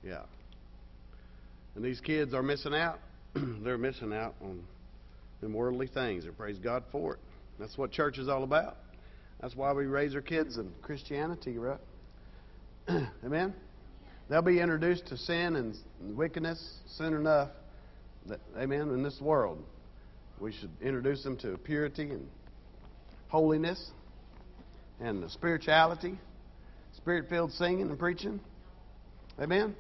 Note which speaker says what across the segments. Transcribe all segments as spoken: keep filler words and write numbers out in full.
Speaker 1: Yeah. And these kids are missing out. They're missing out on them worldly things, and praise God for it. That's what church is all about. That's why we raise our kids in Christianity, right? Amen? They'll be introduced to sin and wickedness soon enough. That, amen, in this world. We should introduce them to purity and holiness and spirituality, spirit-filled singing and preaching. Amen?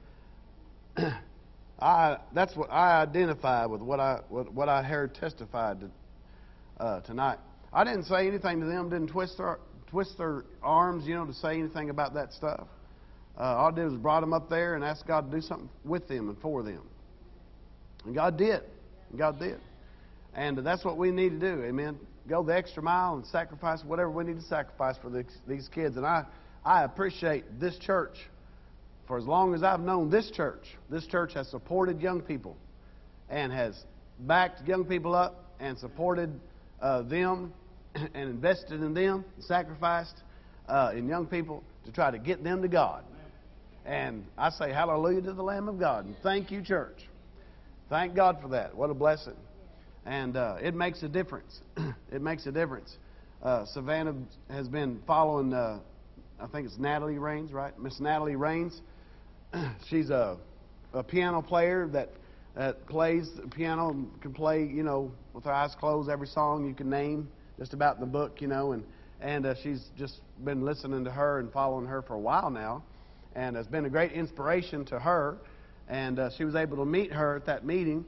Speaker 1: I that's what I identify with what I what, what I heard testified to, uh, tonight. I didn't say anything to them. Didn't twist their twist their arms, you know, to say anything about that stuff. Uh, all I did was brought them up there and asked God to do something with them and for them. And God did. And God did. And that's what we need to do. Amen. Go the extra mile and sacrifice whatever we need to sacrifice for these, these kids. And I, I appreciate this church. For as long as I've known this church, this church has supported young people and has backed young people up and supported uh, them and invested in them, sacrificed uh, in young people to try to get them to God. And I say hallelujah to the Lamb of God. And thank you, church. Thank God for that. What a blessing. And uh, it makes a difference. It makes a difference. Uh, Savannah has been following, uh, I think it's Natalie Raines, right? Miss Natalie Raines. She's a, a piano player that, that plays the piano and can play, you know, with her eyes closed, every song you can name just about in the book, you know. And, and uh, she's just been listening to her and following her for a while now. And it's been a great inspiration to her. And uh, she was able to meet her at that meeting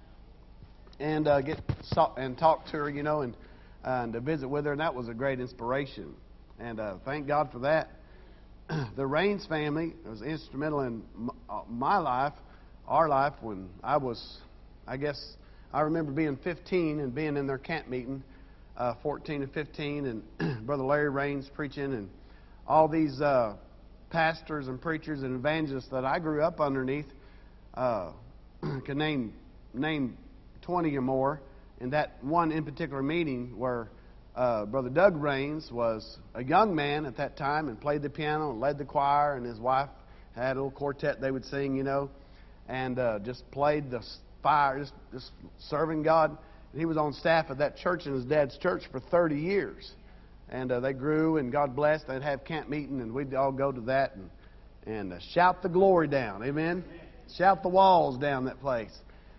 Speaker 1: and uh, get and talk to her, you know, and and to visit with her. And that was a great inspiration. And uh, thank God for that. The Raines family was instrumental in my life, our life, when I was, I guess, I remember being fifteen and being in their camp meeting, uh, fourteen and fifteen, and Brother Larry Raines preaching, and all these uh, pastors and preachers and evangelists that I grew up underneath. Uh, can name name twenty or more in that one in particular meeting where uh, Brother Doug Raines was a young man at that time and played the piano and led the choir, and his wife had a little quartet they would sing, you know, and uh, just played the fire, just, just serving God. And he was on staff at that church in his dad's church for thirty years, and uh, they grew, and God blessed. They'd have camp meeting, and we'd all go to that and and uh, shout the glory down, amen. Shout the walls down that place.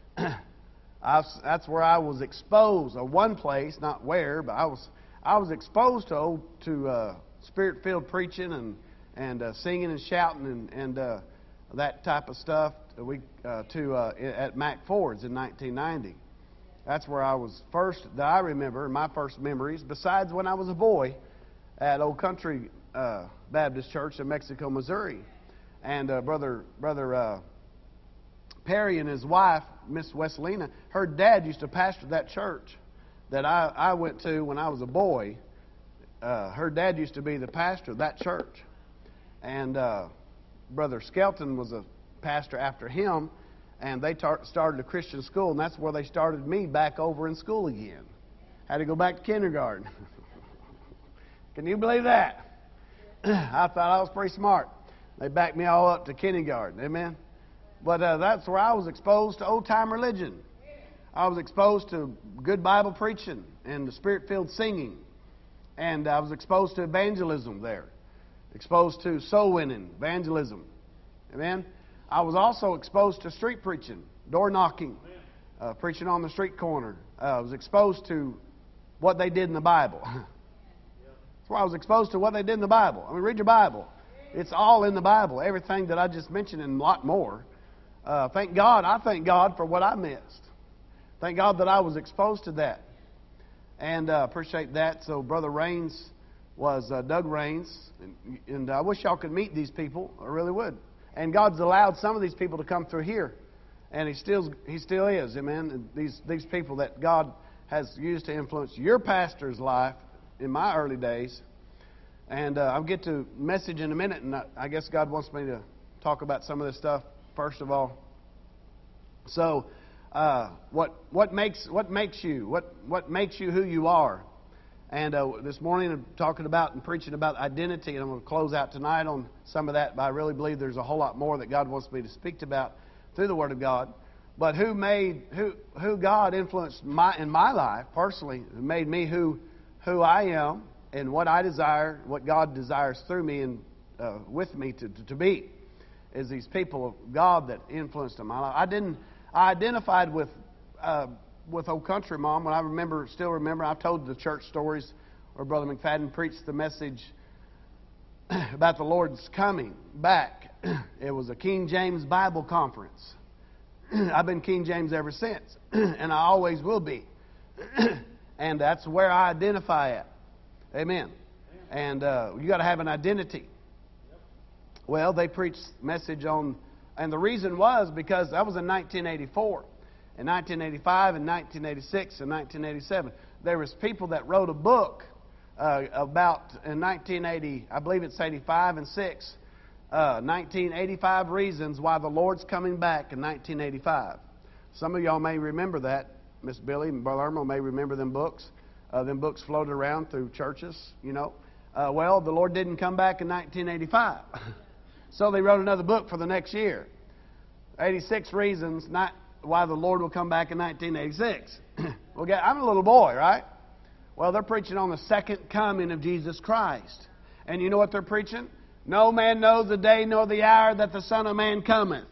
Speaker 1: I was, that's where I was exposed, or one place, not where, but I was I was exposed to to uh, spirit-filled preaching and and uh, singing and shouting and and uh, that type of stuff. We uh, to uh, at Mac Ford's in nineteen ninety. That's where I was first that I remember. My first memories, besides when I was a boy at Old Country uh, Baptist Church in Mexico, Missouri, and uh, brother brother. Uh, Perry and his wife, Miss Wesselina, her dad used to pastor that church that I, I went to when I was a boy. Uh, her dad used to be the pastor of that church. And uh, Brother Skelton was a pastor after him, and they tar- started a Christian school, and that's where they started me back over in school again. Had to go back to kindergarten. Can you believe that? I thought I was pretty smart. They backed me all up to kindergarten. Amen? But uh, that's where I was exposed to old-time religion. I was exposed to good Bible preaching and the Spirit-filled singing. And I was exposed to evangelism there. Exposed to soul winning, evangelism. Amen? I was also exposed to street preaching, door knocking, uh, preaching on the street corner. Uh, I was exposed to what they did in the Bible. That's where I was exposed to what they did in the Bible. I mean, read your Bible. It's all in the Bible. Everything that I just mentioned and a lot more. Uh, thank God, I thank God for what I missed. Thank God that I was exposed to that. And uh, appreciate that. So Brother Raines was uh, Doug Raines. And, and I wish y'all could meet these people. I really would. And God's allowed some of these people to come through here. And He still He still is, amen. And these, these people that God has used to influence your pastor's life in my early days. And uh, I'll get to message in a minute. And I, I guess God wants me to talk about some of this stuff. First of all, so uh, what what makes what makes you what what makes you who you are, And uh, this morning I'm talking about and preaching about identity, and I'm going to close out tonight on some of that, but I really believe there's a whole lot more that God wants me to speak about through the Word of God. But who made, who, who God influenced my, in my life personally, who made me who, who I am and what I desire, what God desires through me and uh, with me to, to, to be, is these people of God that influenced in my life. I didn't, I identified with, uh, with Old Country Mom when I remember, still remember, I've told the church stories where Brother McFadden preached the message about the Lord's coming back. It was a King James Bible conference. I've been King James ever since, and I always will be. And that's where I identify at. Amen. And uh, you got to have an identity. Well, they preached a message on, and the reason was because that was in nineteen eighty-four. In nineteen eighty-five, and nineteen eighty-six, and nineteen eighty-seven, there was people that wrote a book uh, about in nineteen eighty, I believe it's eighty-five and six. Uh, nineteen eighty-five reasons why the Lord's coming back in nineteen eighty-five. Some of y'all may remember that. Miss Billy and Brother Irma may remember them books. Uh, them books floated around through churches, you know. Uh, well, the Lord didn't come back in nineteen eighty-five. So they wrote another book for the next year. eighty-six reasons not why the Lord will come back in nineteen eighty-six. Well, I'm a little boy, right? Well, they're preaching on the second coming of Jesus Christ. And you know what they're preaching? No man knows the day nor the hour that the Son of Man cometh,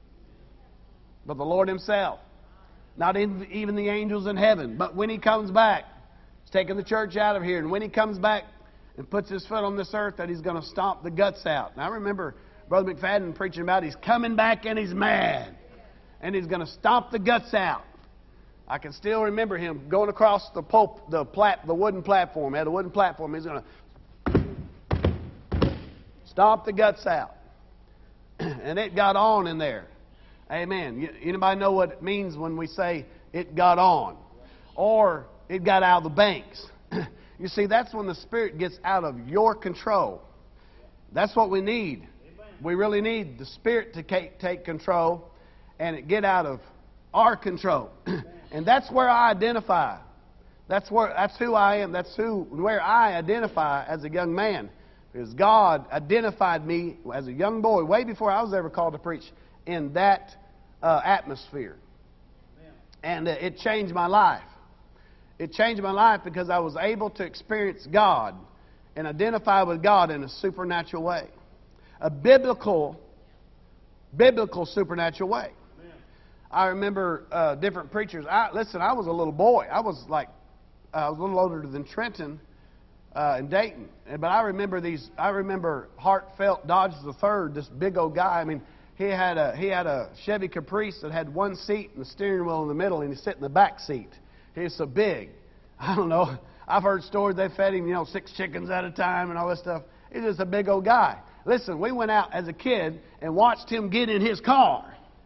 Speaker 1: but the Lord Himself. Not even the angels in heaven. But when He comes back, He's taking the church out of here. And when He comes back and puts His foot on this earth, that He's going to stomp the guts out. And I remember Brother McFadden preaching about He's coming back and He's mad. And He's going to stomp the guts out. I can still remember Him going across the pulp, the, plat, the wooden platform. He had a wooden platform. He's going to stomp the guts out. And it got on in there. Amen. Anybody know what it means when we say it got on? Or it got out of the banks. You see, that's when the Spirit gets out of your control. That's what we need. We really need the Spirit to take, take control and it get out of our control. And that's where I identify. That's where that's who I am. That's who where I identify as a young man. Because God identified me as a young boy, way before I was ever called to preach, in that uh, atmosphere. Amen. And uh, it changed my life. It changed my life because I was able to experience God and identify with God in a supernatural way. A biblical, biblical supernatural way. Amen. I remember uh, different preachers. I, listen, I was a little boy. I was like, uh, I was a little older than Trenton. Uh, in Dayton, but I remember these. I remember Heartfelt Dodge the Third, this big old guy. I mean, he had a he had a Chevy Caprice that had one seat and the steering wheel in the middle, and he sat in the back seat. He was so big. I don't know. I've heard stories they fed him, you know, six chickens at a time and all this stuff. He's just a big old guy. Listen, we went out as a kid and watched him get in his car.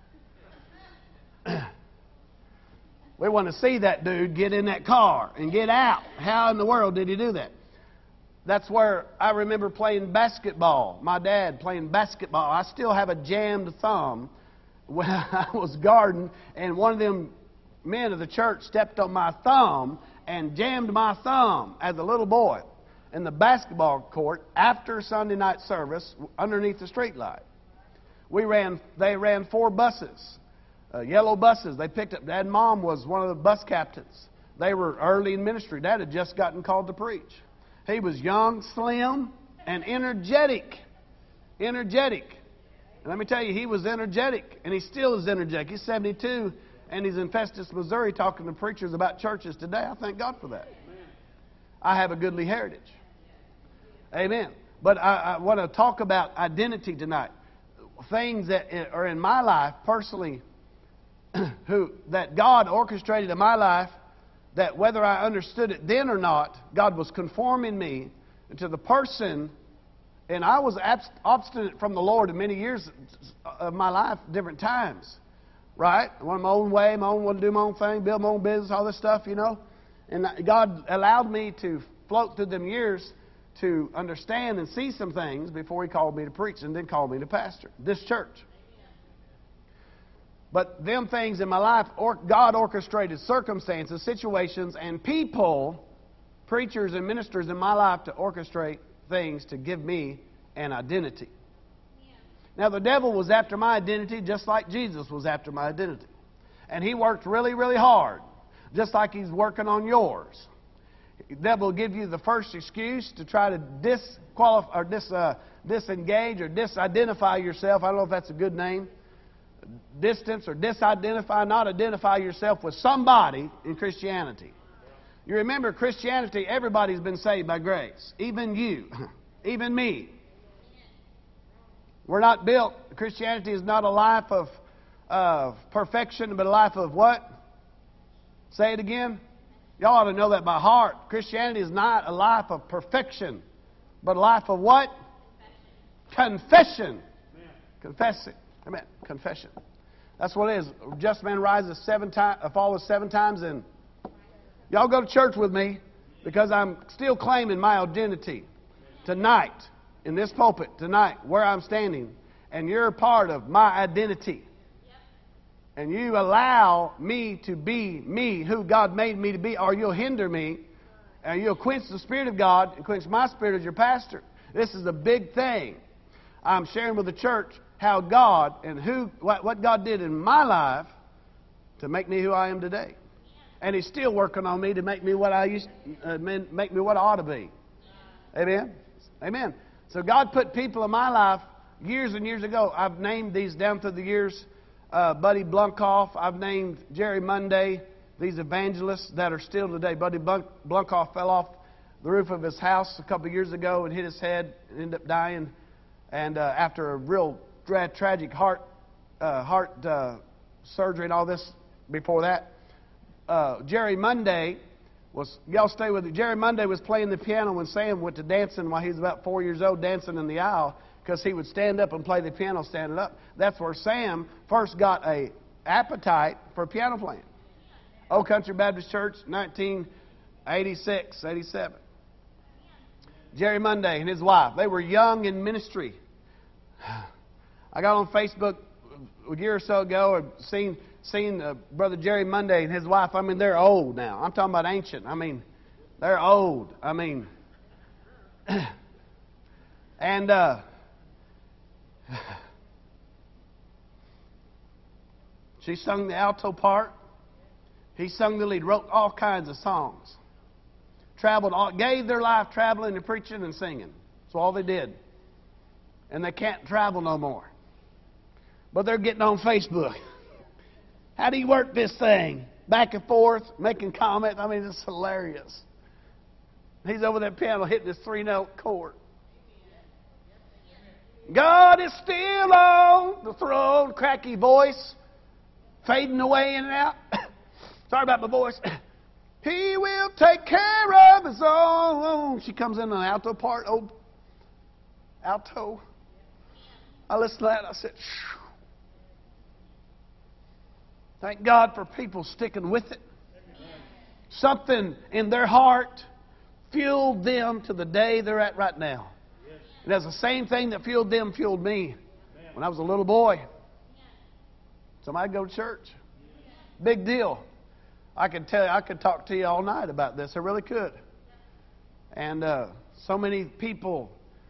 Speaker 1: We want to see that dude get in that car and get out. How in the world did he do that? That's where I remember playing basketball. My dad playing basketball. I still have a jammed thumb when I was guarding, and one of them men of the church stepped on my thumb and jammed my thumb as a little boy in the basketball court after Sunday night service underneath the street light. We ran. They ran four buses, uh, yellow buses. They picked up. Dad and Mom was one of the bus captains. They were early in ministry. Dad had just gotten called to preach. He was young, slim, and energetic. Energetic. And let me tell you, he was energetic, and he still is energetic. He's seventy-two, and he's in Festus, Missouri, talking to preachers about churches today. I thank God for that. Amen. I have a goodly heritage. Amen. But I, I want to talk about identity tonight. Things that are in my life personally, who that God orchestrated in my life, that whether I understood it then or not, God was conforming me to the person, and I was abst- obstinate from the Lord in many years of my life, different times, right? I wanted my own way, my own, want to do my own thing, build my own business, all this stuff, you know. And God allowed me to float through them years to understand and see some things before He called me to preach and then called me to pastor this church. But them things in my life, or God orchestrated circumstances, situations, and people preachers and ministers in my life to orchestrate things to give me an identity. Now, the devil was after my identity just like Jesus was after my identity. And he worked really, really hard, just like he's working on yours. The devil will give you the first excuse to try to disqualify or dis, uh, disengage or disidentify yourself. I don't know if that's a good name. Distance or disidentify, not identify yourself with somebody in Christianity. You remember, Christianity, everybody's been saved by grace. Even you. Even me. We're not built. Christianity is not a life of, of perfection, but a life of what? Say it again. Y'all ought to know that by heart. Christianity is not a life of perfection, but a life of what? Confession. Confession. Confessing. Amen. Confession. That's what it is. A just man rises seven times, falls seven times, and y'all go to church with me because I'm still claiming my identity tonight in this pulpit tonight where I'm standing, and you're a part of my identity. And you allow me to be me, who God made me to be, or you'll hinder me, and you'll quench the Spirit of God and quench my spirit as your pastor. This is a big thing. I'm sharing with the church how God and who what, what God did in my life to make me who I am today. And He's still working on me to make me what I used, uh, make me what I ought to be. Amen? Amen. So God put people in my life years and years ago. I've named these down through the years. Uh, Buddy Blunkoff. I've named Jerry Monday. These evangelists that are still today. Buddy Blunk, Blunkoff fell off the roof of his house a couple of years ago and hit his head and ended up dying. And uh, after a real tra- tragic heart uh, heart uh, surgery and all this before that, uh, Jerry Monday was, y'all stay with it. Jerry Monday was playing the piano when Sam went to dancing while he was about four years old, dancing in the aisle, because he would stand up and play the piano standing up. That's where Sam first got a appetite for piano playing. Old Country Baptist Church, nineteen eighty-six, eighty-seven. Jerry Monday and his wife, they were young in ministry. I got on Facebook a year or so ago and seen seen uh, Brother Jerry Monday and his wife. I mean, they're old now. I'm talking about ancient. I mean, they're old. I mean, and uh, she sung the alto part. He sung the lead. Wrote all kinds of songs. Traveled, all, gave their life traveling and preaching and singing. That's all they did. And they can't travel no more. But they're getting on Facebook. How do you work this thing? Back and forth, making comments. I mean, it's hilarious. He's over that piano hitting his three-note chord. God is still on the throne. Cracky voice, fading away in and out. Sorry about my voice. He will take care of his own. She comes in an alto part. Oh, alto. I listened to that and I said, shh. Thank God for people sticking with it. Something in their heart fueled them to the day they're at right now. And that's the same thing that fueled them, fueled me when I was a little boy. Somebody go to church. Big deal. I could tell you, I could talk to you all night about this. I really could. And uh, so many people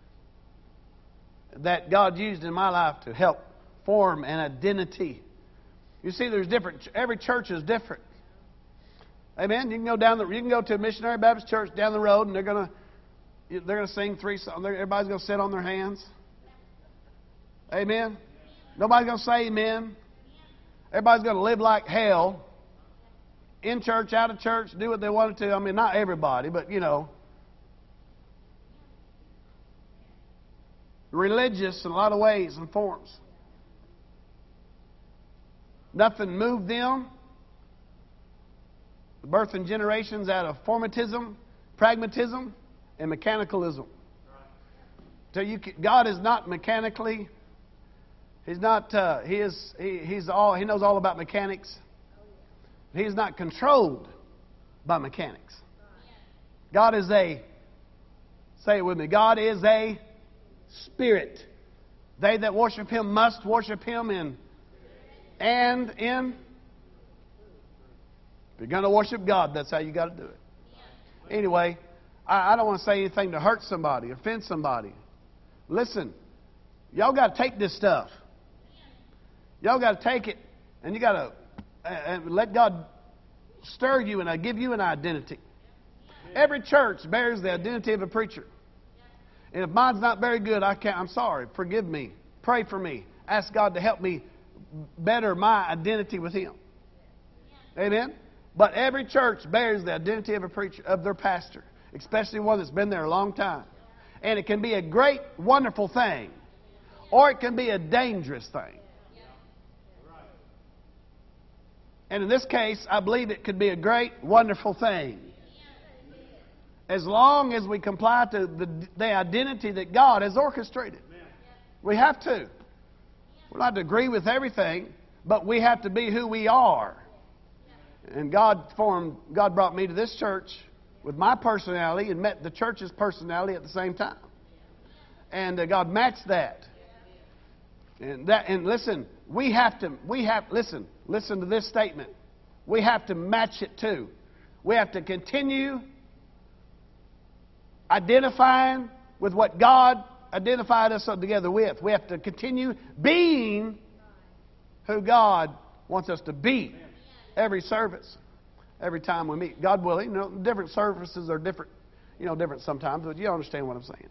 Speaker 1: that God used in my life to help form an identity. You see, there's different. Every church is different. Amen. You can go down the. You can go to a missionary Baptist church down the road, and they're gonna. They're gonna sing three songs. Everybody's gonna sit on their hands. Amen. Nobody's gonna say amen. Everybody's gonna live like hell. In church, out of church, do what they want to. I mean, not everybody, but you know. Religious in a lot of ways and forms. Nothing moved them. The birth and generations out of formatism, pragmatism, and mechanicalism. So you can, God is not mechanically. He's not. Uh, he is. He, he's all. He knows all about mechanics. He's not controlled by mechanics. God is a. Say it with me. God is a spirit. They that worship Him must worship Him in. And in, if you're going to worship God, that's how you got to do it. Anyway, I, I don't want to say anything to hurt somebody, offend somebody. Listen, y'all got to take this stuff. Y'all got to take it, and you got to uh, let God stir you and uh, give you an identity. Every church bears the identity of a preacher. And if mine's not very good, I can't. I'm sorry. Forgive me. Pray for me. Ask God to help me better my identity with Him. Amen. But every church bears the identity of a preacher, of their pastor, especially one that's been there a long time. And it can be a great, wonderful thing, or it can be a dangerous thing. And in this case, I believe it could be a great, wonderful thing. As long as we comply to the, the identity that God has orchestrated. We have to. We're not to agree with everything, but we have to be who we are. And God formed, God brought me to this church with my personality and met the church's personality at the same time. And uh, God matched that. And that, and listen, we have to, we have, listen, listen to this statement. We have to match it too. We have to continue identifying with what God identified us together with. We have to continue being who God wants us to be. Every service, every time we meet. God willing, you know, different services are different, you know, different sometimes, but you understand what I'm saying.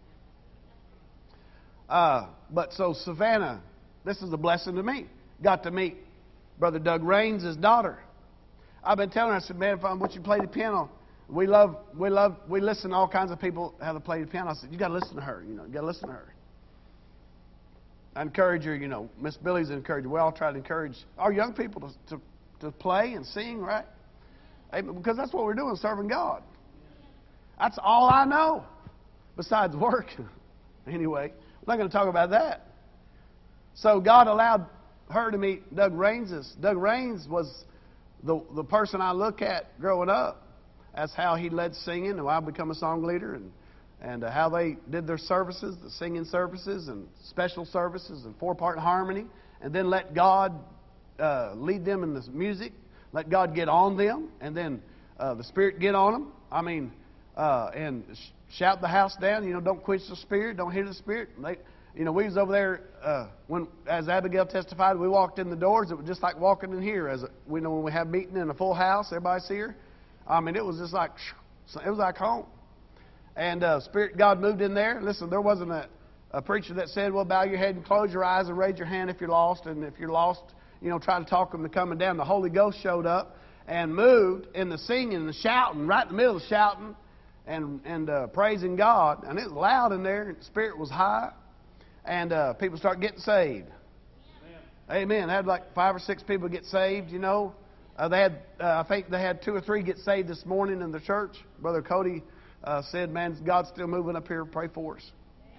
Speaker 1: Uh, but so Savannah, this is a blessing to me. Got to meet Brother Doug Raines' daughter. I've been telling her, I said, man, if I want you to play the piano, we love, we love, we listen to all kinds of people how to play the piano. I said, you got to listen to her, you know, you got to listen to her. I encourage her, you know, Miss Billy's encouraged. We all try to encourage our young people to, to to play and sing, right? Because that's what we're doing, serving God. That's all I know besides work. Anyway, I'm not going to talk about that. So God allowed her to meet Doug Raines. Doug Raines was the, the person I look at growing up. That's how he led singing, and I become a song leader, and, and uh, how they did their services, the singing services and special services and four-part harmony, and then let God Uh, lead them in this music. Let God get on them, and then uh, the Spirit get on them. I mean, uh, and sh- shout the house down. You know, don't quench the Spirit, don't hinder the Spirit. They, you know, we was over there uh, when, as Abigail testified, we walked in the doors. It was just like walking in here. As a, we know when we have meeting in a full house, everybody's here. I mean, it was just like it was like home. And uh, Spirit God moved in there. Listen, there wasn't a, a preacher that said, "Well, bow your head and close your eyes and raise your hand if you're lost." And if you're lost, you know, try to talk them to coming down. The Holy Ghost showed up and moved in the singing and the shouting, right in the middle of shouting and and uh, praising God. And it was loud in there. And the Spirit was high, and uh, people started getting saved. Amen. Amen. They had like five or six people get saved. You know, uh, they had uh, I think they had two or three get saved this morning in the church. Brother Cody uh, said, "Man, God's still moving up here. Pray for us."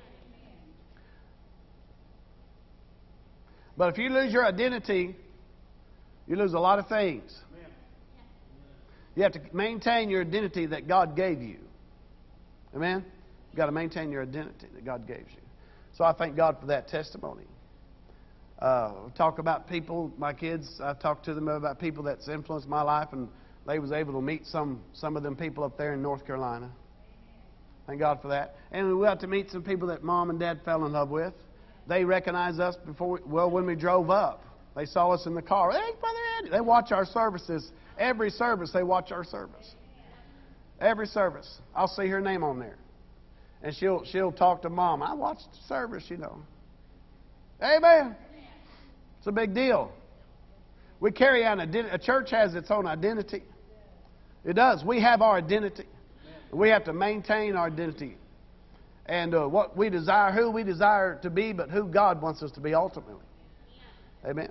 Speaker 1: But if you lose your identity, you lose a lot of things. You have to maintain your identity that God gave you. Amen? You've got to maintain your identity that God gave you. So I thank God for that testimony. Uh, talk about people, my kids, I talked to them about people that's influenced my life, and they was able to meet some, some of them people up there in North Carolina. Thank God for that. And we got to meet some people that Mom and Dad fell in love with. They recognized us before, we, well, when we drove up. They saw us in the car. Hey, Brother Andy. They watch our services. Every service, they watch our service. Every service. I'll see her name on there. And she'll she'll talk to Mom. I watched the service, you know. Amen. It's a big deal. We carry an identity. A church has its own identity. It does. We have our identity. We have to maintain our identity. And uh, what we desire, who we desire to be, but who God wants us to be ultimately. Amen.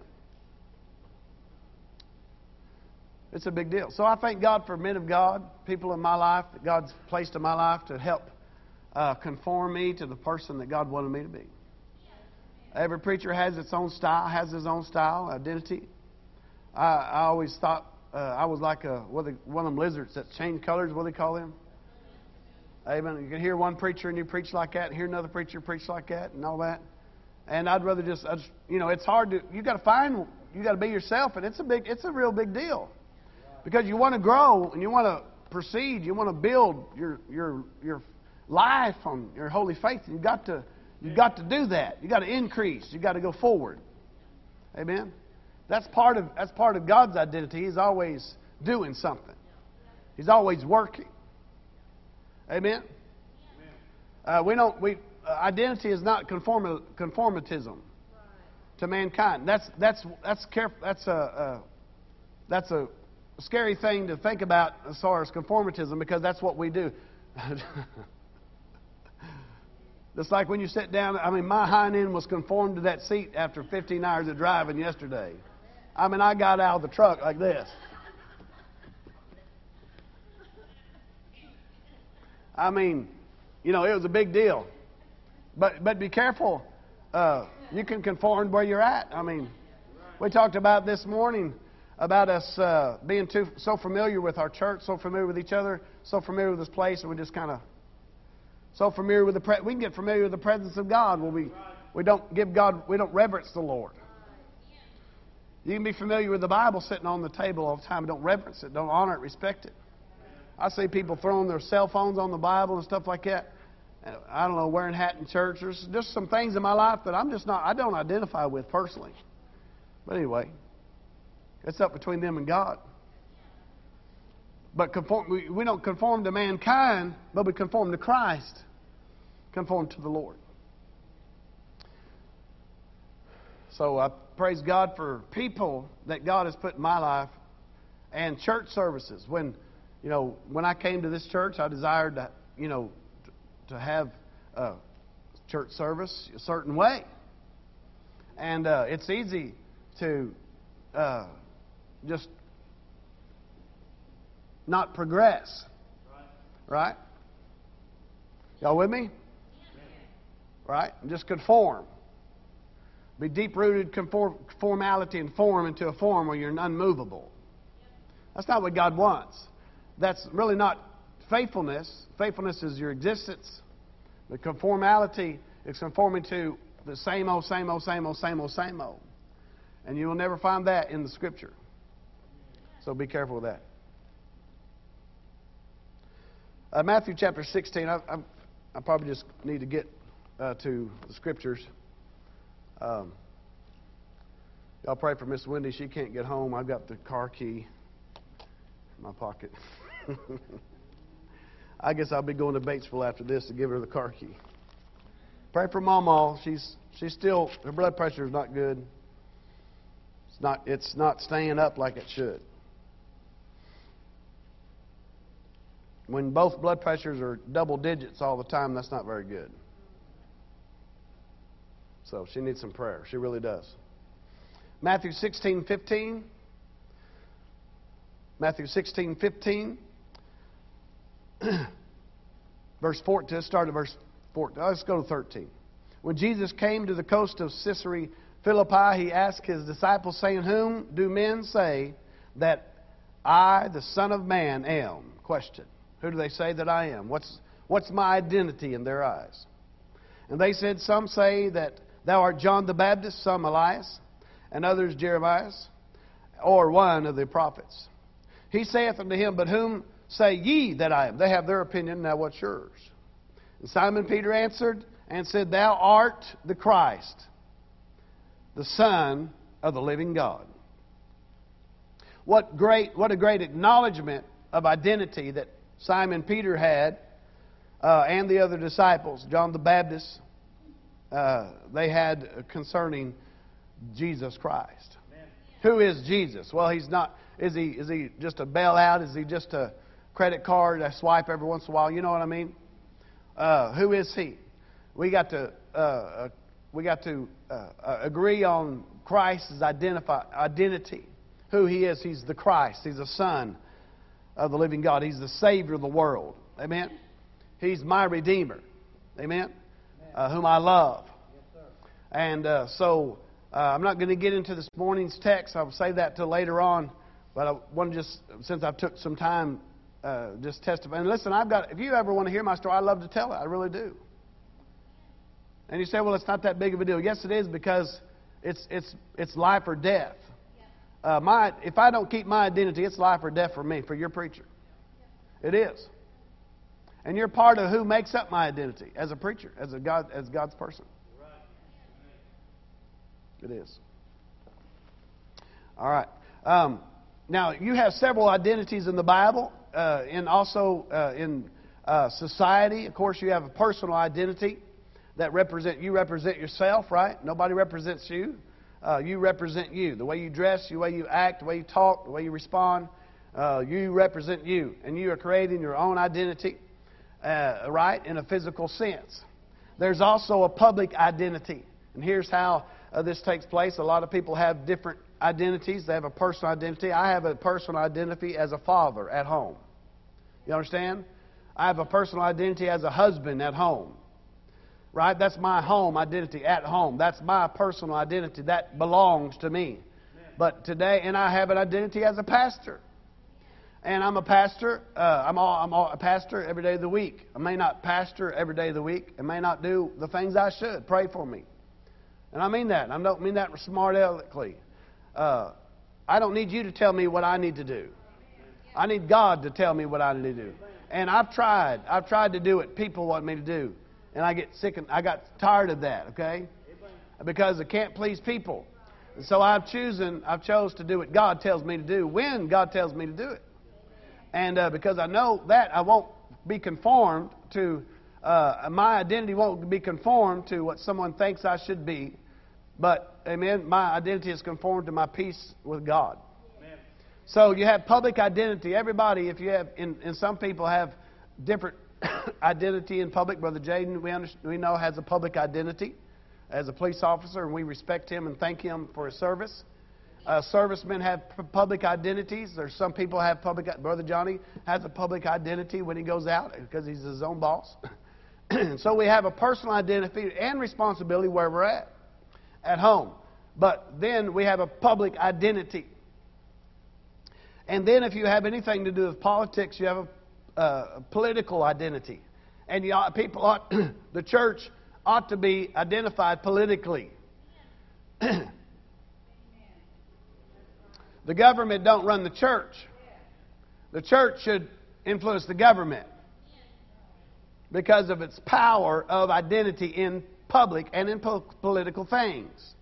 Speaker 1: It's a big deal. So I thank God for men of God, people in my life that God's placed in my life to help uh, conform me to the person that God wanted me to be. Every preacher has its own style, has his own style, identity. I, I always thought uh, I was like a, what they, one of them lizards that change colors. What do they call them? Amen. You can hear one preacher and you preach like that, and hear another preacher preach like that, and all that. And I'd rather just, I just you know, it's hard to. You got to find, you got to be yourself, and it's a big, it's a real big deal, because you want to grow and you want to proceed, you want to build your your your life on your holy faith, you've got to you've got to do that. You've got to increase. You've got to go forward. Amen. That's part of that's part of God's identity. He's always doing something. He's always working. Amen. Uh, we don't. We uh, identity is not conform, conformatism to mankind. That's that's that's careful. That's a uh, that's a scary thing to think about as far as conformatism, because that's what we do. Just like when you sit down. I mean, my hind end was conformed to that seat after fifteen hours of driving yesterday. I mean, I got out of the truck like this. I mean, you know, it was a big deal. But but be careful. Uh, you can conform where you're at. I mean, we talked about this morning about us uh, being too so familiar with our church, so familiar with each other, so familiar with this place, and we just kind of so familiar with the pre- we can get familiar with the presence of God when we we don't give God we don't reverence the Lord. You can be familiar with the Bible sitting on the table all the time, but don't reverence it, don't honor it, respect it. I see people throwing their cell phones on the Bible and stuff like that. I don't know, wearing a hat in church. There's just some things in my life that I'm just not, I don't identify with personally. But anyway, it's up between them and God. But conform, we, we don't conform to mankind, but we conform to Christ. Conform to the Lord. So I praise God for people that God has put in my life and church services. When, you know, when I came to this church, I desired to, you know, to have a church service a certain way. And uh, it's easy to uh, just not progress. Right? Y'all with me? Right? And just conform. Be deep-rooted conform, formality and form into a form where you're unmovable. That's not what God wants. That's really not faithfulness. Faithfulness is your existence. The conformality is conforming to the same old, same old, same old, same old, same old. And you will never find that in the Scripture. So be careful with that. Uh, Matthew chapter sixteen. I, I, I probably just need to get uh, to the Scriptures. Um, y'all pray for Miss Wendy. She can't get home. I've got the car key in my pocket. I guess I'll be going to Batesville after this to give her the car key. Pray for Mama. She's she's still, her blood pressure is not good. It's not it's not staying up like it should. When both blood pressures are double digits all the time, that's not very good. So she needs some prayer. She really does. Matthew sixteen fifteen. Matthew sixteen fifteen. Verse fourteen. Let's start at verse fourteen. Let's go to thirteen. When Jesus came to the coast of Caesarea Philippi, he asked his disciples, saying, "Whom do men say that I, the Son of Man, am?" Question. Who do they say that I am? What's what's my identity in their eyes? And they said, "Some say that thou art John the Baptist, some Elias, and others Jeremiah, or one of the prophets." He saith unto him, "But whom say ye that I am?" They have their opinion. Now what's yours? And Simon Peter answered and said, "Thou art the Christ, the Son of the living God." What great, what a great acknowledgement of identity that Simon Peter had, uh, and the other disciples, John the Baptist, uh, they had concerning Jesus Christ. Amen. Who is Jesus? Well, he's not. Is he? Is he just a bailout? Is he just a credit card I swipe every once in a while? You know what I mean? Uh, who is he? We got to uh, uh, we got to uh, uh, agree on Christ's identify, identity. Who he is? He's the Christ. He's the Son of the living God. He's the Savior of the world. Amen. He's my Redeemer. Amen. Uh, whom I love. And uh, so uh, I'm not going to get into this morning's text. I'll save that till later on. But I want to just, since I've took some time, uh, just testify. And listen, I've got. If you ever want to hear my story, I love to tell it. I really do. And you say, well, it's not that big of a deal. Yes, it is, because it's it's it's life or death. Uh, my if I don't keep my identity, it's life or death for me, for your preacher. It is. And you're part of who makes up my identity as a preacher, as a God, as God's person. It is. All right. Um, now, you have several identities in the Bible, uh, and also uh, in uh, society. Of course, you have a personal identity that represent you represent yourself, right? Nobody represents you. Uh, you represent you. The way you dress, the way you act, the way you talk, the way you respond. Uh, you represent you, and you are creating your own identity, uh, right, in a physical sense. There's also a public identity, and here's how uh, this takes place. A lot of people have different identities. They have a personal identity. I have a personal identity as a father at home. You understand? I have a personal identity as a husband at home. Right? That's my home identity at home. That's my personal identity. That belongs to me. But today, and I have an identity as a pastor. And I'm a pastor. Uh, I'm, all, I'm all, a pastor every day of the week. I may not pastor every day of the week. I may not do the things I should. Pray for me. And I mean that. I don't mean that smart aleckly. Uh, I don't need you to tell me what I need to do. I need God to tell me what I need to do. And I've tried. I've tried to do what people want me to do. And I get sick and I got tired of that, okay? Because I can't please people. And so I've chosen, I've chose to do what God tells me to do when God tells me to do it. And uh, because I know that I won't be conformed to, uh, my identity won't be conformed to what someone thinks I should be. But, amen, my identity is conformed to my peace with God. Amen. So you have public identity. Everybody, if you have, and, and some people have different identity in public. Brother Jaden, we, we know, has a public identity as a police officer, and we respect him and thank him for his service. Uh, servicemen have p- public identities. There's some people have public. Brother Johnny has a public identity when he goes out because he's his own boss. So we have a personal identity and responsibility where we're at, at home. But then we have a public identity. And then if you have anything to do with politics, you have a Uh, political identity. And you ought, people ought, the church ought to be identified politically. The government don't run the church. The church should influence the government because of its power of identity in public and in po- political things.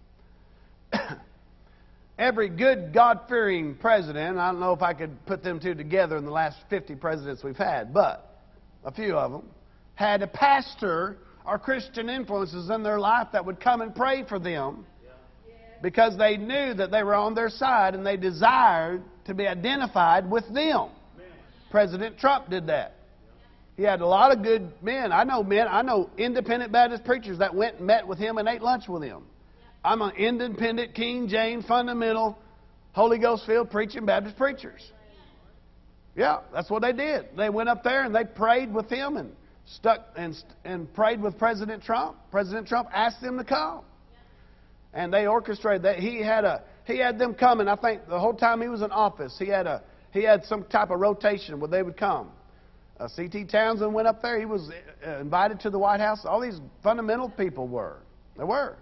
Speaker 1: Every good, God-fearing president, I don't know if I could put them two together in the last fifty presidents we've had, but a few of them, had a pastor or Christian influences in their life that would come and pray for them because they knew that they were on their side and they desired to be identified with them. President Trump did that. He had a lot of good men. I know men, I know independent Baptist preachers that went and met with him and ate lunch with him. I'm an independent, King James, fundamental, Holy Ghost-filled preaching Baptist preachers. Yeah, that's what they did. They went up there and they prayed with him and stuck and and prayed with President Trump. President Trump asked them to come, and they orchestrated that. He had a he had them coming. I think the whole time he was in office, he had a he had some type of rotation where they would come. Uh, C T Townsend went up there. He was uh, invited to the White House. All these fundamental people were. They were.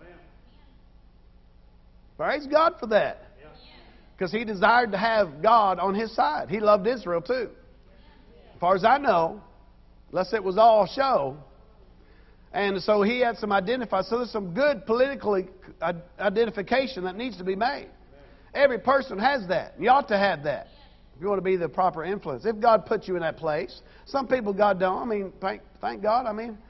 Speaker 1: Praise God for that. Because he desired to have God on his side. He loved Israel too. As far as I know, unless it was all show. And so he had some identify. So there's some good political identification that needs to be made. Every person has that. You ought to have that if you want to be the proper influence. If God put you in that place. Some people God don't. I mean, thank, thank God. I mean...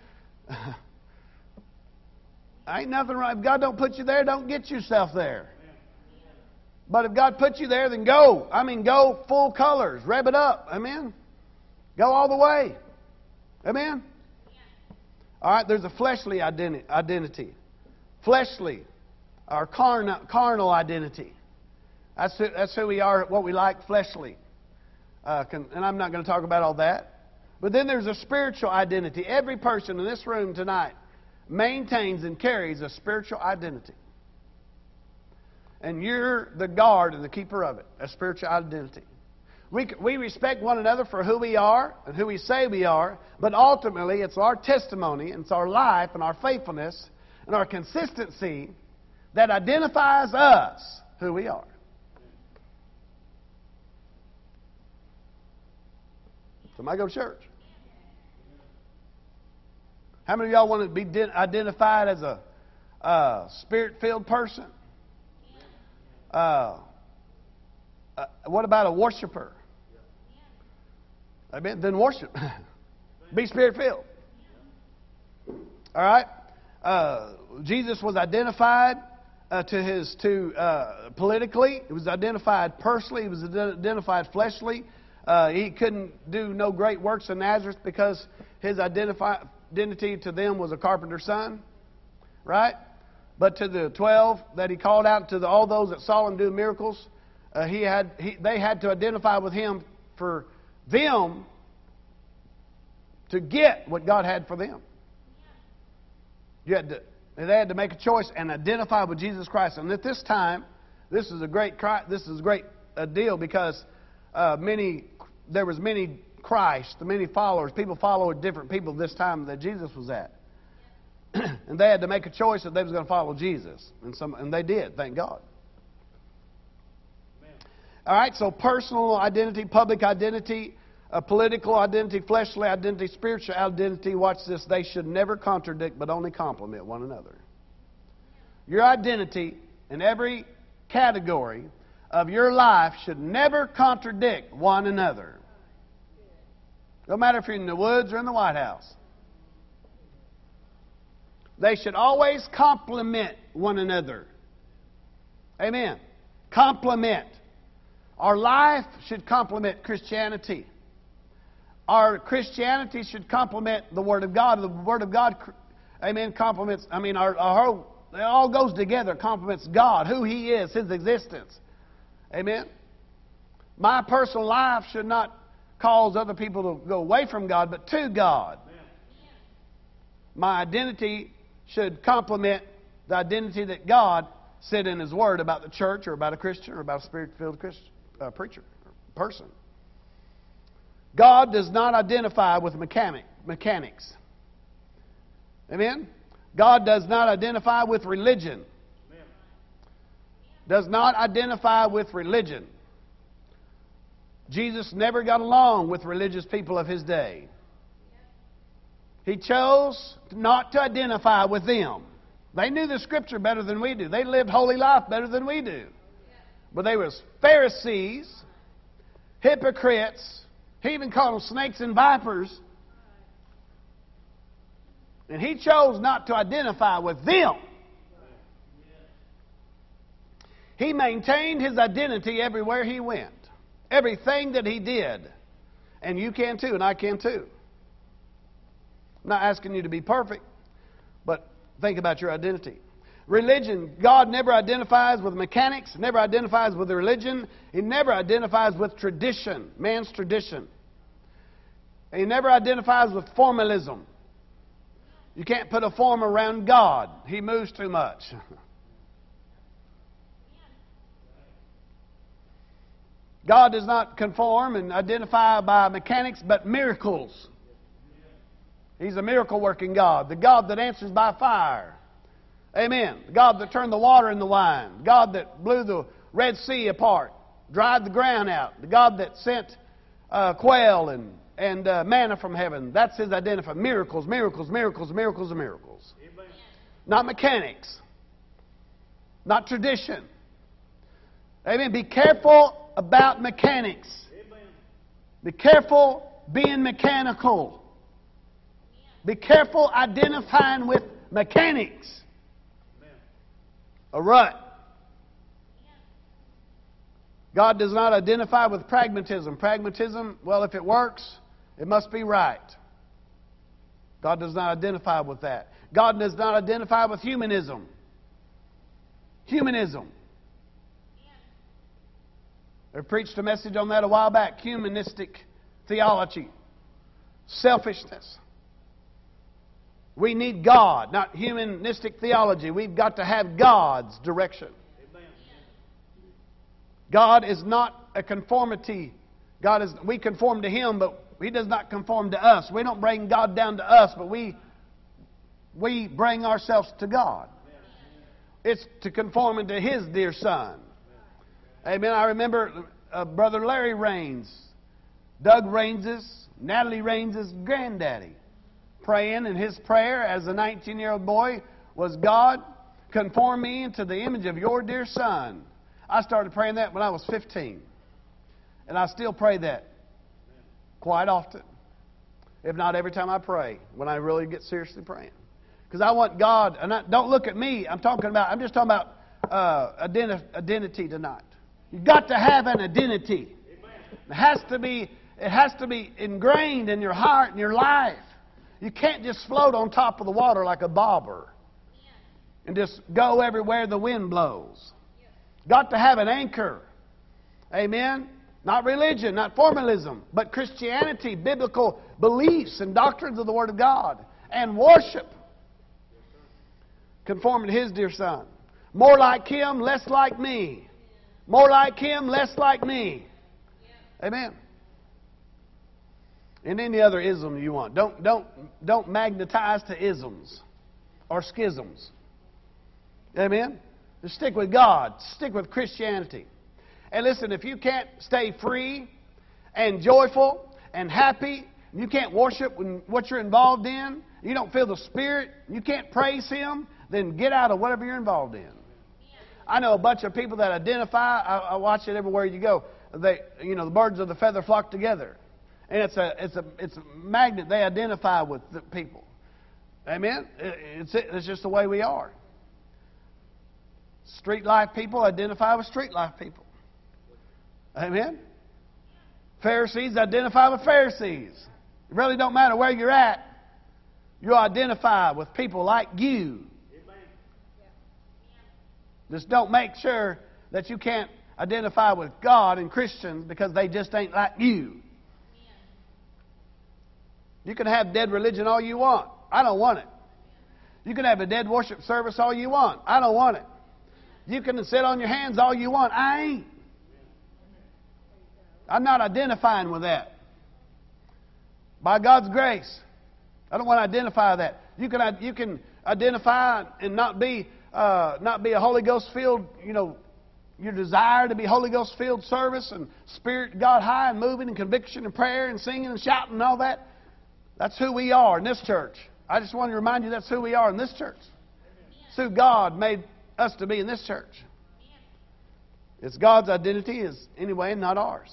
Speaker 1: Ain't nothing wrong. If God don't put you there, don't get yourself there. But if God put you there, then go. I mean, go full colors. Rev it up. Amen. Go all the way. Amen. All right, there's a fleshly identi- identity. Fleshly, or carnal, carnal identity. That's who, that's who we are, what we like, fleshly. Uh, can, and I'm not going to talk about all that. But then there's a spiritual identity. Every person in this room tonight maintains and carries a spiritual identity. And you're the guard and the keeper of it, a spiritual identity. We, we respect one another for who we are and who we say we are, but ultimately it's our testimony, and it's our life and our faithfulness and our consistency that identifies us who we are. Somebody go to church. How many of y'all want to be identified as a uh, spirit-filled person? Uh, uh, what about a worshiper? Amen. Then worship. Be spirit-filled. All right. Uh, Jesus was identified uh, to his to uh, politically. He was identified personally. He was identified fleshly. Uh, he couldn't do no great works in Nazareth because his identifi- identity to them was a carpenter's son, right? But to the twelve that he called out, to the, all those that saw him do miracles, uh, he had he, they had to identify with him for them to get what God had for them. You had to, they had to make a choice and identify with Jesus Christ. And at this time, this is a great this is a great uh, deal because uh, many there was many Christ, many followers. People followed different people this time that Jesus was at, and they had to make a choice that they was going to follow Jesus, and some and they did. Thank God. Amen. All right. So personal identity, public identity. A political identity, fleshly identity, spiritual identity, watch this, they should never contradict but only complement one another. Your identity in every category of your life should never contradict one another. No matter if you're in the woods or in the White House. They should always complement one another. Amen. Complement. Our life should complement Christianity. Our Christianity should complement the Word of God. The Word of God, amen, complements, I mean, our, our whole, it all goes together, complements God, who He is, His existence. Amen? My personal life should not cause other people to go away from God, but to God. Amen. My identity should complement the identity that God said in His Word about the church or about a Christian or about a Spirit-filled Christian, uh, preacher or person. God does not identify with mechanic, mechanics. Amen? God does not identify with religion. Amen. Does not identify with religion. Jesus never got along with religious people of His day. He chose not to identify with them. They knew the Scripture better than we do. They lived holy life better than we do. But they were Pharisees, hypocrites. He even called them snakes and vipers. And He chose not to identify with them. He maintained His identity everywhere He went. Everything that He did. And you can too, and I can too. I'm not asking you to be perfect, but think about your identity. Religion, God never identifies with mechanics, never identifies with religion. He never identifies with tradition, man's tradition. He never identifies with formalism. You can't put a form around God. He moves too much. God does not conform and identify by mechanics, but miracles. He's a miracle-working God. The God that answers by fire. Amen. The God that turned the water into wine. The God that blew the Red Sea apart. Dried the ground out. The God that sent uh, quail and, and uh, manna from heaven. That's His identity. Miracles, miracles, miracles, miracles, and miracles. Amen. Not mechanics. Not tradition. Amen. Be careful about mechanics. Amen. Be careful being mechanical. Be careful identifying with mechanics. A rut. God does not identify with pragmatism. Pragmatism, well, if it works, it must be right. God does not identify with that. God does not identify with humanism. Humanism. I preached a message on that a while back. Humanistic theology. Selfishness. We need God, not humanistic theology. We've got to have God's direction. Amen. God is not a conformity. God is. We conform to Him, but He does not conform to us. We don't bring God down to us, but we we bring ourselves to God. It's to conform into His dear Son. Amen. I remember uh, Brother Larry Raines Doug Raines's, Natalie Raines's granddaddy, praying, and his prayer as a nineteen-year-old boy was, God, conform me into the image of your dear Son. I started praying that when I was fifteen. And I still pray that quite often. If not every time I pray, when I really get seriously praying. Because I want God, and I, don't look at me, I'm talking about, I'm just talking about uh, identi- identity tonight. You've got to have an identity. It has to be, it has to be ingrained in your heart and your life. You can't just float on top of the water like a bobber and just go everywhere the wind blows. Got to have an anchor. Amen? Not religion, not formalism, but Christianity, biblical beliefs and doctrines of the Word of God, and worship. Conforming to His dear Son. More like Him, less like me. More like Him, less like me. Amen. And any other ism you want. Don't, don't, don't magnetize to isms or schisms. Amen? Just stick with God. Stick with Christianity. And listen, if you can't stay free and joyful and happy, you can't worship when what you're involved in, you don't feel the Spirit, you can't praise Him, then get out of whatever you're involved in. I know a bunch of people that identify, I, I watch it everywhere you go. They, you know, the birds of the feather flock together. And it's a, it's a, it's a magnet. They identify with the people. Amen? It's, it's just the way we are. Street life people identify with street life people. Amen? Pharisees identify with Pharisees. It really don't matter where you're at. You identify with people like you. Just don't make sure that you can't identify with God and Christians because they just ain't like you. You can have dead religion all you want. I don't want it. You can have a dead worship service all you want. I don't want it. You can sit on your hands all you want. I ain't. I'm not identifying with that. By God's grace, I don't want to identify that. You can you can identify and not be uh, not be a Holy Ghost filled, you know, your desire to be Holy Ghost filled service and Spirit God high and moving and conviction and prayer and singing and shouting and all that. That's who we are in this church. I just want to remind you that's who we are in this church. It's who God made us to be in this church. It's God's identity is anyway, not ours.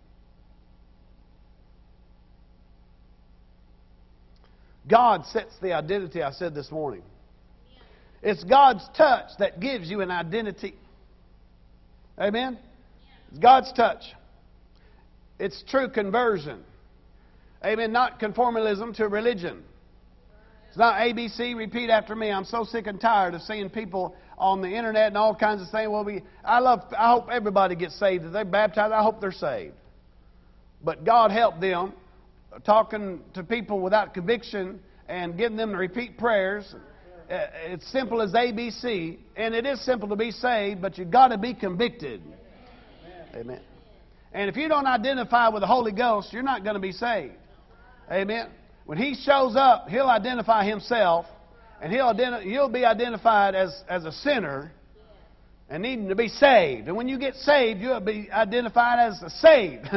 Speaker 1: God sets the identity, I said this morning. It's God's touch that gives you an identity. Amen? It's God's touch. It's true conversion. Amen? Not conformalism to religion. It's not A B C, repeat after me. I'm so sick and tired of seeing people on the internet and all kinds of things. Well, we, I love, I hope everybody gets saved. If they're baptized, I hope they're saved. But God help them talking to people without conviction and getting them to repeat prayers. It's simple as A B C, and it is simple to be saved, but you've got to be convicted. Amen. Amen. And if you don't identify with the Holy Ghost, you're not going to be saved. Amen. When He shows up, He'll identify Himself, and He'll identi- you'll be identified as, as a sinner and needing to be saved. And when you get saved, you'll be identified as a saved.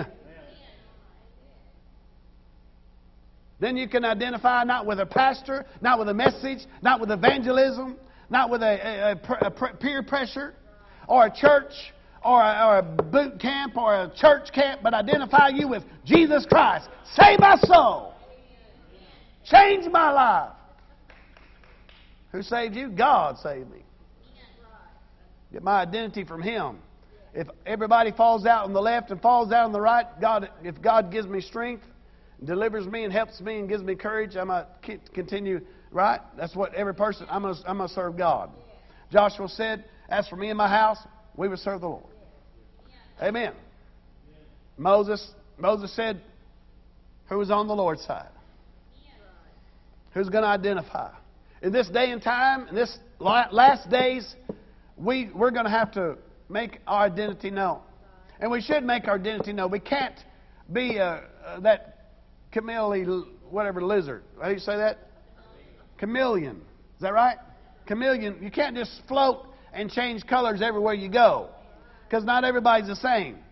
Speaker 1: Then you can identify not with a pastor, not with a message, not with evangelism, not with a, a, a, a peer pressure, or a church, or a, or a boot camp, or a church camp, but identify you with Jesus Christ. Save my soul. Change my life. Who saved you? God saved me. Get my identity from Him. If everybody falls out on the left and falls out on the right, God, if God gives me strength, delivers me and helps me and gives me courage, I'm going to continue, right? That's what every person, I'm going to, I'm going to serve God. Joshua said, as for me and my house, we will serve the Lord. Amen. Moses, Moses said, who was on the Lord's side? Who's going to identify? In this day and time, in this last days, we, we're going to have to make our identity known. And we should make our identity known. We can't be uh, uh, that chameleon, whatever lizard. How do you say that? Chameleon. Is that right? Chameleon. You can't just float and change colors everywhere you go. Because not everybody's the same.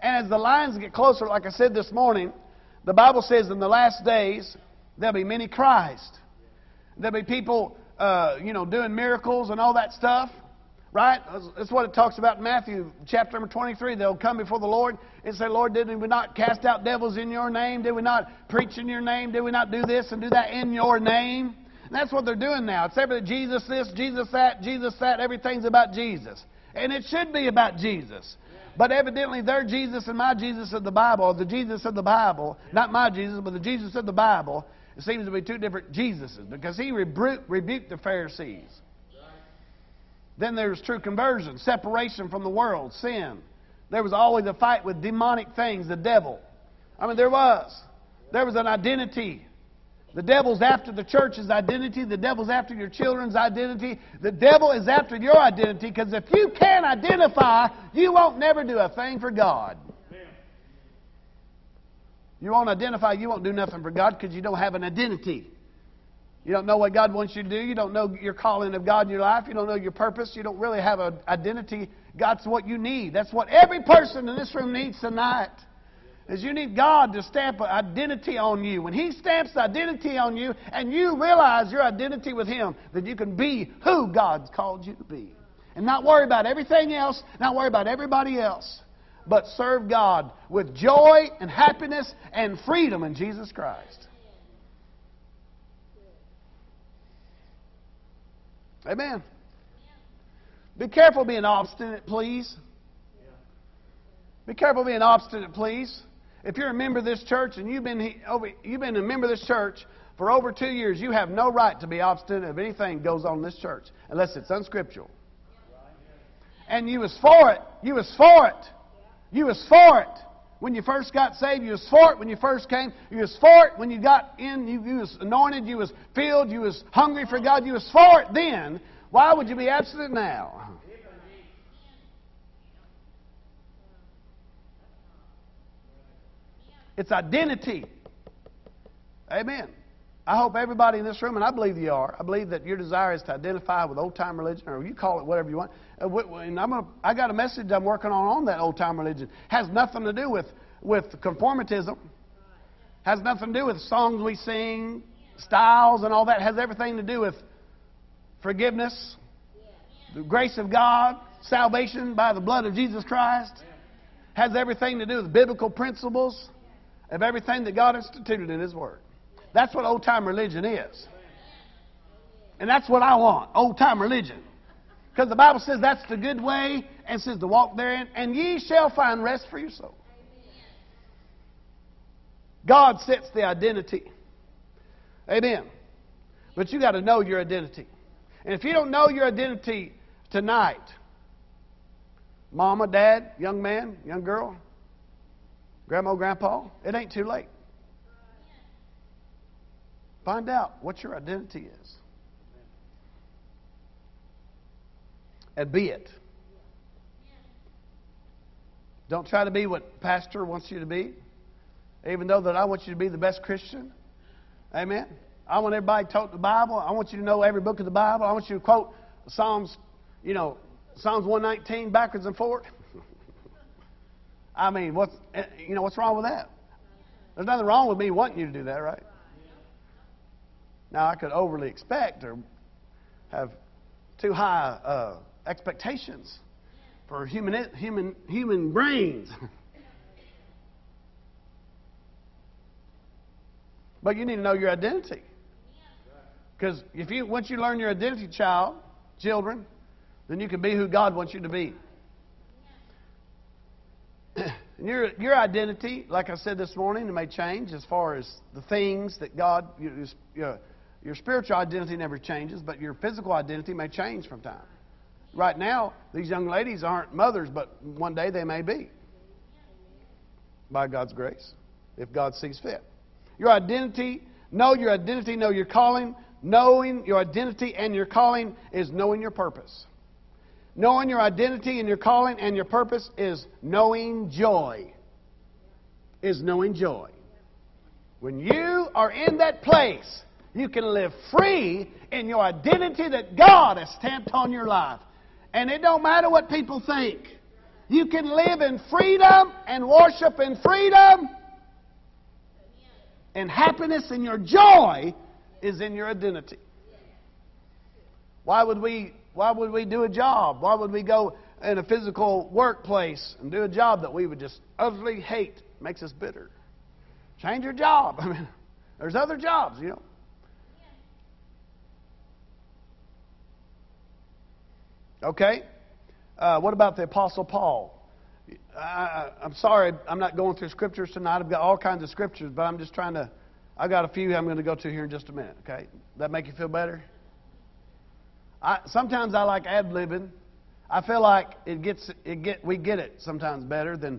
Speaker 1: And as the lines get closer, like I said this morning, the Bible says in the last days there'll be many Christ. There'll be people, uh, you know, doing miracles and all that stuff. Right? That's what it talks about in Matthew chapter number twenty-three. They'll come before the Lord and say, Lord, did we not cast out devils in your name? Did we not preach in your name? Did we not do this and do that in your name? And that's what they're doing now. It's everything, Jesus this, Jesus that, Jesus that. Everything's about Jesus. And it should be about Jesus. But evidently their Jesus and my Jesus of the Bible, or the Jesus of the Bible, not my Jesus, but the Jesus of the Bible, it seems to be two different Jesuses, because he rebuked, rebuked the Pharisees. Then there's true conversion, separation from the world, sin. There was always a fight with demonic things, the devil. I mean, there was. There was an identity. The devil's after the church's identity. The devil's after your children's identity. The devil is after your identity, because if you can't identify, you won't never do a thing for God. You won't identify, you won't do nothing for God, because you don't have an identity. You don't know what God wants you to do. You don't know your calling of God in your life. You don't know your purpose. You don't really have an identity. God's what you need. That's what every person in this room needs tonight. Is you need God to stamp an identity on you. When He stamps identity on you and you realize your identity with Him, then you can be who God's called you to be. And not worry about everything else, not worry about everybody else, but serve God with joy and happiness and freedom in Jesus Christ. Amen. Be careful being obstinate, please. Be careful being obstinate, please. If you're a member of this church and you've been over, you've been a member of this church for over two years, you have no right to be obstinate if anything goes on in this church, unless it's unscriptural. And you was for it. You was for it. You was for it. When you first got saved, you was for it. When you first came, you was for it. When you got in, you, you was anointed, you was filled, you was hungry for God, you was for it then. Why would you be abstinent now? It's identity. Amen. I hope everybody in this room, and I believe you are, I believe that your desire is to identify with old-time religion, or you call it whatever you want. And I'm gonna, I got a message I'm working on on that old-time religion. Has nothing to do with, with conformitism. Has nothing to do with songs we sing, styles and all that. Has everything to do with forgiveness, the grace of God, salvation by the blood of Jesus Christ. Has everything to do with biblical principles of everything that God instituted in His Word. That's what old-time religion is. And that's what I want, old-time religion. Because the Bible says that's the good way, and says to walk therein, and ye shall find rest for your soul. God sets the identity. Amen. But you got to know your identity. And if you don't know your identity tonight, mama, dad, young man, young girl, grandma, grandpa, it ain't too late. Find out what your identity is. And be it. Don't try to be what pastor wants you to be. Even though that I want you to be the best Christian. Amen. I want everybody to talk the Bible. I want you to know every book of the Bible. I want you to quote Psalms, you know, Psalms one nineteen backwards and forward. I mean, what's you know what's wrong with that? There's nothing wrong with me wanting you to do that, right? Now I could overly expect or have too high uh, expectations for human human human brains. But you need to know your identity. Because if you once you learn your identity, child, children, then you can be who God wants you to be. And your your identity, like I said this morning, it may change as far as the things that God you, you, your spiritual identity never changes, but your physical identity may change from time. Right now, these young ladies aren't mothers, but one day they may be. By God's grace, if God sees fit. Your identity, know your identity, know your calling. Knowing your identity and your calling is knowing your purpose. Knowing your identity and your calling and your purpose is knowing joy. Is knowing joy. When you are in that place, you can live free in your identity that God has stamped on your life. And it don't matter what people think. You can live in freedom and worship in freedom. And happiness and your joy is in your identity. Why would we why would we do a job? Why would we go in a physical workplace and do a job that we would just utterly hate? It makes us bitter. Change your job. I mean, there's other jobs, you know. Okay? Uh, what about the Apostle Paul? I, I'm sorry, I'm not going through scriptures tonight. I've got all kinds of scriptures, but I'm just trying to, I've got a few I'm going to go to here in just a minute, okay? That make you feel better? I, sometimes I like ad-libbing. I feel like it gets, it get, we get it sometimes better than...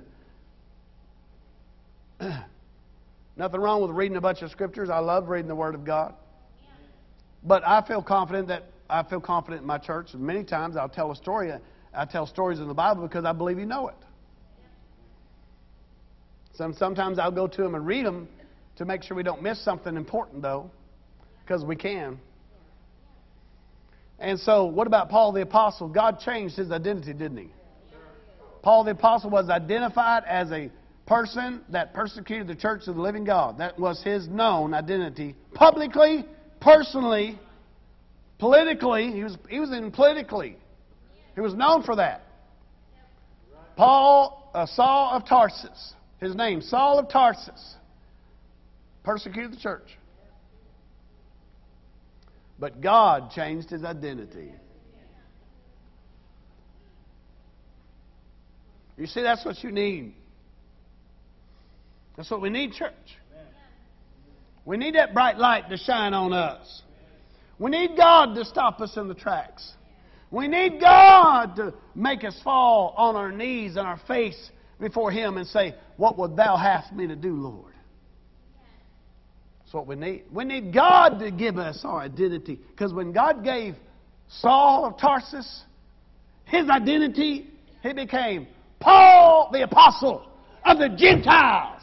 Speaker 1: Nothing wrong with reading a bunch of scriptures. I love reading the Word of God. But I feel confident that, I feel confident in my church. And many times I'll tell a story, I tell stories in the Bible because I believe you know it. Some, sometimes I'll go to them and read them to make sure we don't miss something important, though, because we can. And so, what about Paul the Apostle? God changed his identity, didn't he? Paul the Apostle was identified as a person that persecuted the church of the living God. That was his known identity. Publicly, personally, politically, he was, he was in politically. He was known for that. Paul, uh, Saul of Tarsus, his name, Saul of Tarsus, persecuted the church. But God changed his identity. You see, that's what you need. That's what we need, church. We need that bright light to shine on us. We need God to stop us in the tracks. We need God to make us fall on our knees and our face before Him and say, "What would Thou have me to do, Lord?" That's what we need. We need God to give us our identity. Because when God gave Saul of Tarsus his identity, he became Paul the Apostle of the Gentiles.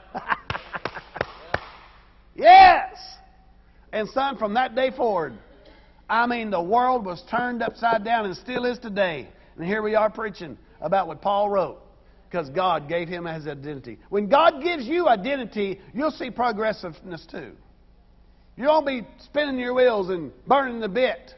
Speaker 1: Yes. And son, from that day forward, I mean, the world was turned upside down and still is today. And here we are preaching about what Paul wrote. Because God gave him his identity. When God gives you identity, you'll see progressiveness too. You won't be spinning your wheels and burning the bit.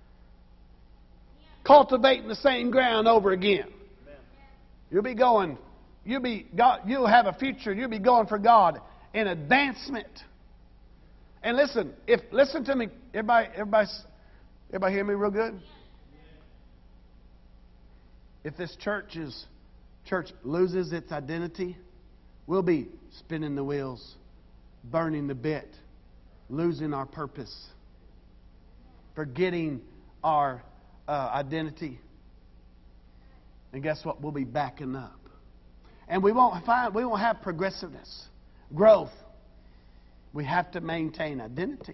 Speaker 1: Cultivating the same ground over again. You'll be going, you'll be God, you'll have a future, you'll be going for God in advancement. And listen, if listen to me, everybody, everybody, everybody hear me real good? If this church is church loses its identity, we'll be spinning the wheels, burning the bit, losing our purpose, forgetting our uh, identity. And guess what? We'll be backing up. And we won't find we won't have progressiveness, growth. We have to maintain identity.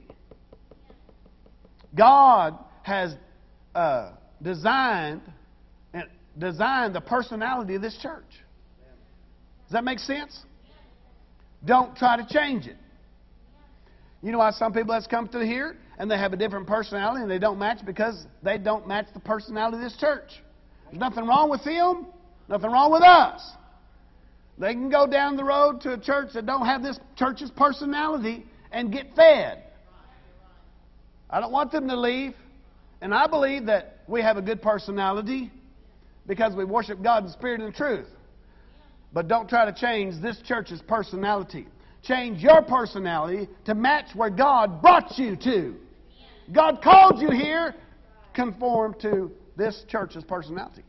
Speaker 1: God has uh, designed designed the personality of this church. Does that make sense? Don't try to change it. You know why some people have come through here and they have a different personality and they don't match? Because they don't match the personality of this church. There's nothing wrong with them, nothing wrong with us. They can go down the road to a church that don't have this church's personality and get fed. I don't want them to leave. And I believe that we have a good personality because we worship God in spirit and truth. But don't try to change this church's personality. Change your personality to match where God brought you to. God called you here. Conform to this church's personality.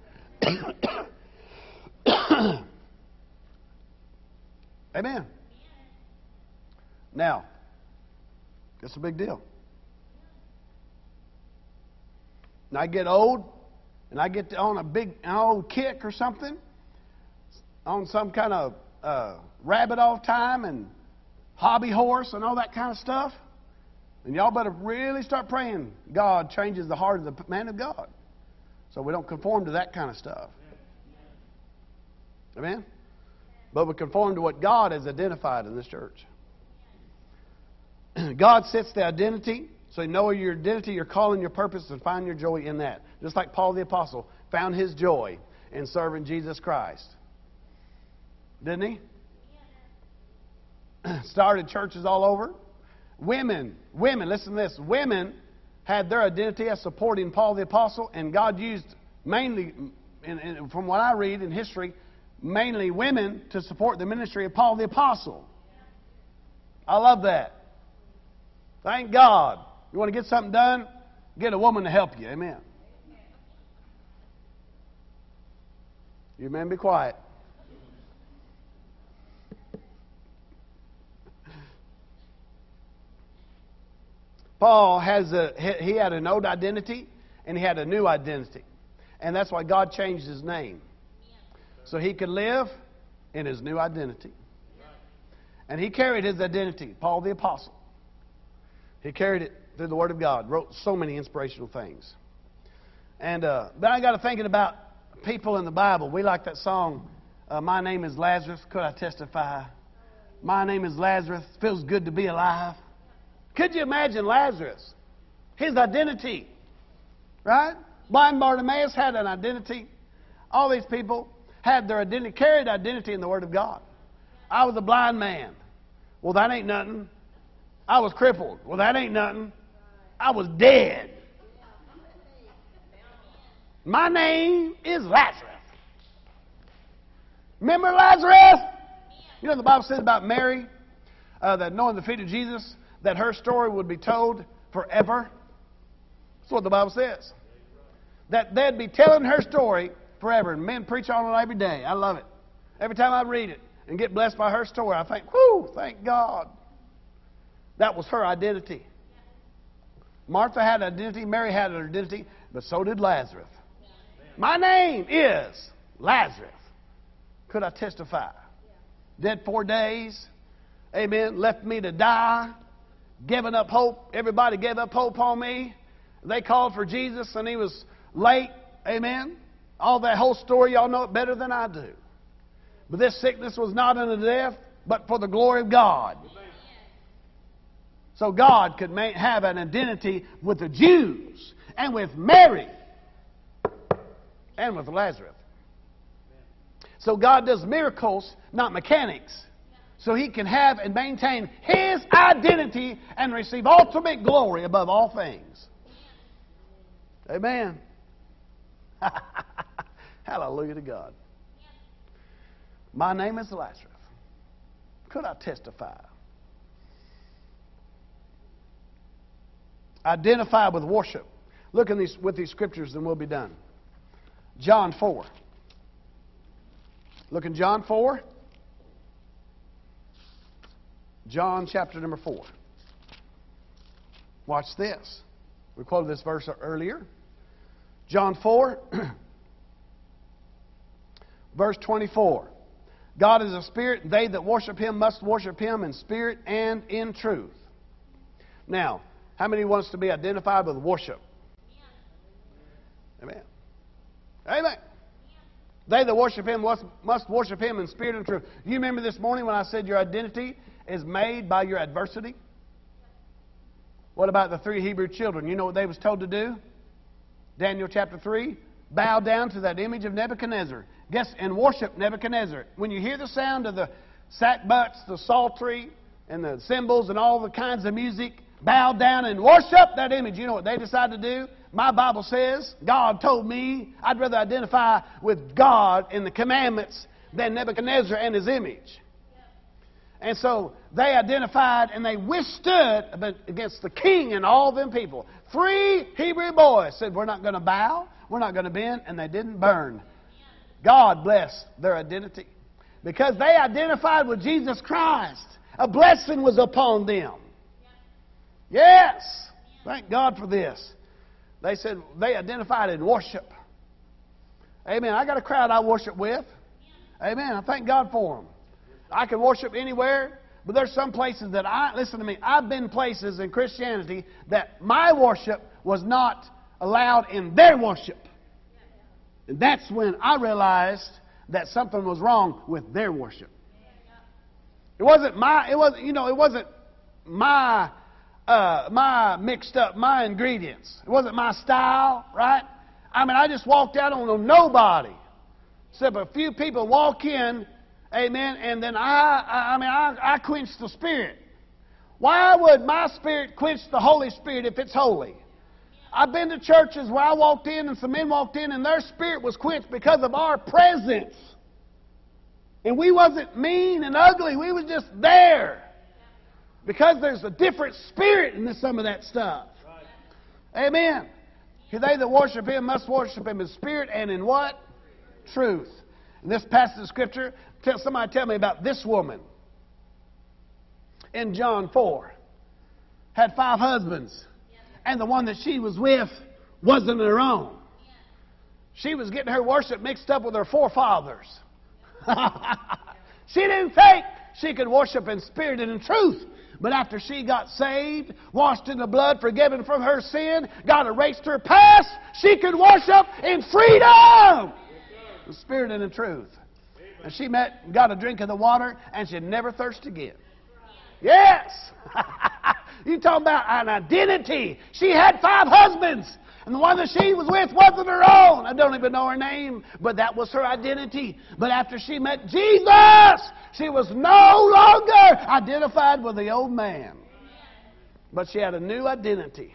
Speaker 1: Amen. Now, it's a big deal. And I get old, and I get on a big an old kick or something, on some kind of uh, rabbit all time and hobby horse and all that kind of stuff. And y'all better really start praying God changes the heart of the man of God, so we don't conform to that kind of stuff. Amen? But we conform to what God has identified in this church. God sets the identity. So you know your identity, your calling, your purpose, and find your joy in that. Just like Paul the Apostle found his joy in serving Jesus Christ. Didn't he? Started churches all over. Women, women, listen to this. Women had their identity as supporting Paul the Apostle, and God used mainly, in, in, from what I read in history, mainly women to support the ministry of Paul the Apostle. I love that. Thank God. You want to get something done? Get a woman to help you. Amen. You men be quiet. Paul has a he had an old identity and he had a new identity. And that's why God changed his name. So he could live in his new identity. And he carried his identity, Paul the Apostle. He carried it through the Word of God. Wrote so many inspirational things. And uh, then I got to thinking about people in the Bible. We like that song, uh, My Name is Lazarus, Could I Testify? My name is Lazarus, feels good to be alive. Could you imagine Lazarus? His identity. Right? Blind Bartimaeus had an identity. All these people had their identity, carried identity in the Word of God. I was a blind man. Well, that ain't nothing. I was crippled. Well, that ain't nothing. I was dead. My name is Lazarus. Remember Lazarus? You know the Bible says about Mary, uh, that knowing the feet of Jesus, that her story would be told forever. That's what the Bible says. That they'd be telling her story forever. And men preach on it every day. I love it. Every time I read it and get blessed by her story, I think, whoo, thank God. That was her identity. Martha had an identity, Mary had an identity, but so did Lazarus. My name is Lazarus. Could I testify? Dead four days. Amen. Left me to die. Given up hope. Everybody gave up hope on me. They called for Jesus and he was late. Amen. All that whole story, y'all know it better than I do. But this sickness was not unto death, but for the glory of God. So God could make, have an identity with the Jews and with Mary and with Lazarus. So God does miracles, not mechanics. So He can have and maintain His identity and receive ultimate glory above all things. Amen. Hallelujah to God. My name is Lazarus. Could I testify? Identify with worship. Look in these, with these scriptures and we'll be done. John four. Look in John four. John chapter number four. Watch this. We quoted this verse earlier. John four, verse twenty-four. God is a spirit, and they that worship Him must worship Him in spirit and in truth. Now, how many wants to be identified with worship? Amen. Amen. They that worship Him must, must worship Him in spirit and truth. You remember this morning when I said your identity is made by your adversity? What about the three Hebrew children? You know what they was told to do? Daniel chapter three. Bow down to that image of Nebuchadnezzar. Guess, and worship Nebuchadnezzar. When you hear the sound of the sackbuts, the psaltery, and the cymbals, and all the kinds of music, bow down and worship that image. You know what they decided to do? My Bible says, God told me I'd rather identify with God in the commandments than Nebuchadnezzar and his image. And so they identified and they withstood against the king and all them people. Three Hebrew boys said, we're not going to bow, we're not going to bend, and they didn't burn. God blessed their identity. Because they identified with Jesus Christ, a blessing was upon them. Yes! Thank God for this. They said they identified in worship. Amen. I got a crowd I worship with. Amen. I thank God for them. I can worship anywhere, but there's some places that I, listen to me, I've been places in Christianity that my worship was not allowed in their worship. And that's when I realized that something was wrong with their worship. It wasn't my, it wasn't, you know, it wasn't my, uh, my mixed up, my ingredients. It wasn't my style, right? I mean, I just walked out on nobody
Speaker 2: So if a few people walk in, amen, and then I, I, I mean, I, I quench the Spirit. Why would my spirit quench the Holy Spirit if it's holy? I've been to churches where I walked in and some men walked in and their spirit was quenched because of our presence. And we wasn't mean and ugly. We was just there. Because there's a different spirit in this, some of that stuff. Amen. They that worship Him must worship Him in spirit and in what? Truth. In this passage of Scripture, tell somebody tell me about this woman. In John four. Had five husbands. And the one that she was with wasn't her own. She was getting her worship mixed up with her forefathers. She didn't think she could worship in spirit and in truth. But after she got saved, washed in the blood, forgiven from her sin, God erased her past, she could worship in freedom. In spirit and in truth. And she met, got a drink of the water, and she'd never thirst again. Yes! You talking about an identity. She had five husbands. And the one that she was with wasn't her own. I don't even know her name, but that was her identity. But after she met Jesus, she was no longer identified with the old man. But she had a new identity.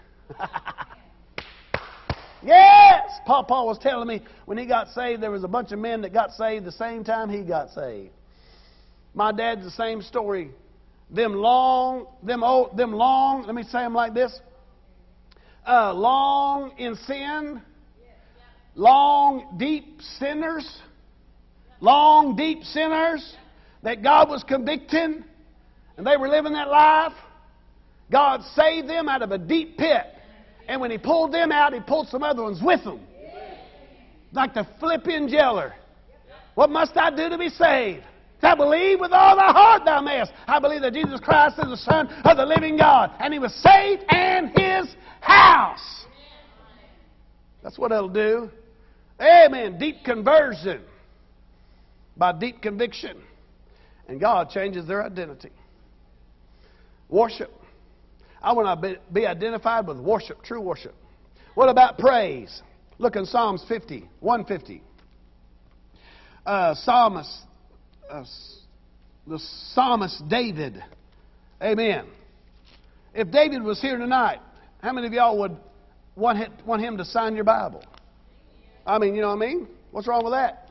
Speaker 2: Yes! Paul, Paul was telling me when he got saved, there was a bunch of men that got saved the same time he got saved. My dad's the same story. Them long, them old, them long, let me say them like this. Uh, long in sin, long deep sinners, long deep sinners that God was convicting, and they were living that life. God saved them out of a deep pit, and when He pulled them out, He pulled some other ones with them, like the Philippian jailer. What must I do to be saved? I believe with all thy heart thou mayest. I believe that Jesus Christ is the Son of the living God, and he was saved and His house. That's what it'll do. Amen. Deep conversion by deep conviction. And God changes their identity. Worship. I want to be identified with worship, true worship. What about praise? Look in Psalms fifty, one fifty. Uh, psalmist, uh, the psalmist David. Amen. If David was here tonight, how many of y'all would want him, want him to sign your Bible? I mean, you know what I mean? What's wrong with that?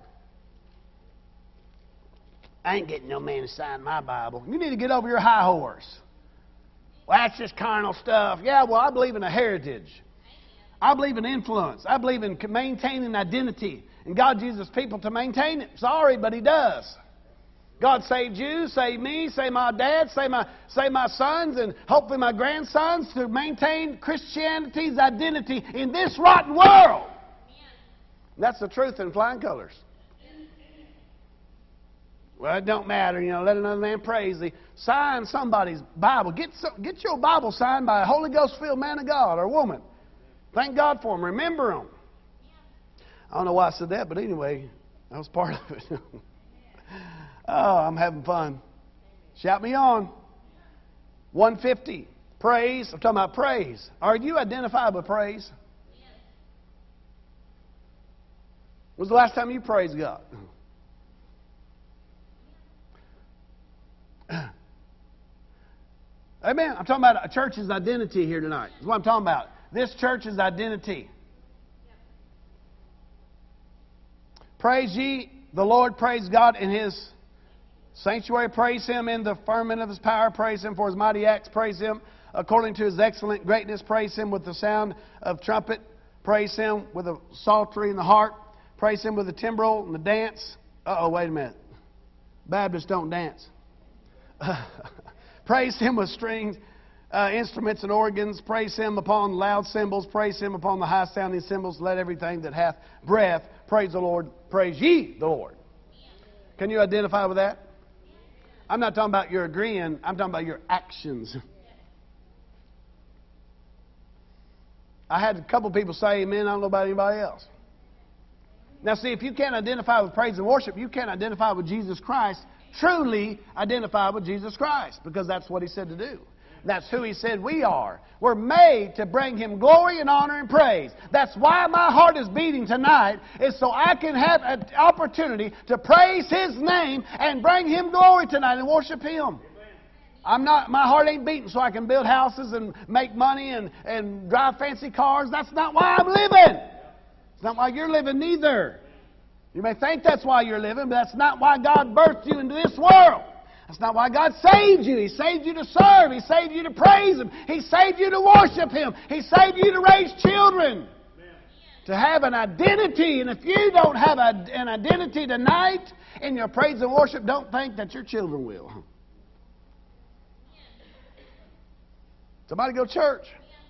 Speaker 2: I ain't getting no man to sign my Bible. You need to get over your high horse. Well, that's just carnal stuff. Yeah, well, I believe in a heritage. I believe in influence. I believe in maintaining identity. And God uses people to maintain it. Sorry, but He does. God saved you, saved me, saved my dad, saved my, saved my sons, and hopefully my grandsons to maintain Christianity's identity in this rotten world. That's the truth in flying colors. Well, it don't matter, you know, let another man praise thee. Sign somebody's Bible. Get, some, get your Bible signed by a Holy Ghost-filled man of God or woman. Thank God for them. Remember them. I don't know why I said that, but anyway, that was part of it. Oh, I'm having fun. Shout me on. one fifty. Praise. I'm talking about praise. Are you identified with praise? When was the last time you praised God? Amen. I'm talking about a church's identity here tonight. That's what I'm talking about. This church's identity. Praise ye the Lord. Praise God in His sanctuary. Praise Him in the firmament of His power. Praise Him for His mighty acts. Praise Him according to His excellent greatness. Praise Him with the sound of trumpet. Praise Him with a psaltery in the heart. Praise Him with the timbrel and the dance. Uh-oh, wait a minute. Baptists don't dance. Praise Him with strings, uh, instruments and organs. Praise Him upon loud cymbals. Praise Him upon the high sounding cymbals. Let everything that hath breath praise the Lord. Praise ye the Lord. Can you identify with that? I'm not talking about your agreeing. I'm talking about your actions. I had a couple people say amen. I don't know about anybody else. Now see, if you can't identify with praise and worship, you can't identify with Jesus Christ. Truly identify with Jesus Christ, because that's what He said to do. That's who He said we are. We're made to bring Him glory and honor and praise. That's why my heart is beating tonight, is so I can have an opportunity to praise His name and bring Him glory tonight and worship Him. I'm not, my heart ain't beating so I can build houses and make money and, and drive fancy cars. That's not why I'm living. It's not why you're living neither. You may think that's why you're living, but that's not why God birthed you into this world. That's not why God saved you. He saved you to serve. He saved you to praise Him. He saved you to worship Him. He saved you to raise children. To have an identity. And if you don't have a, an identity tonight in your praise and worship, don't think that your children will. Somebody go to church.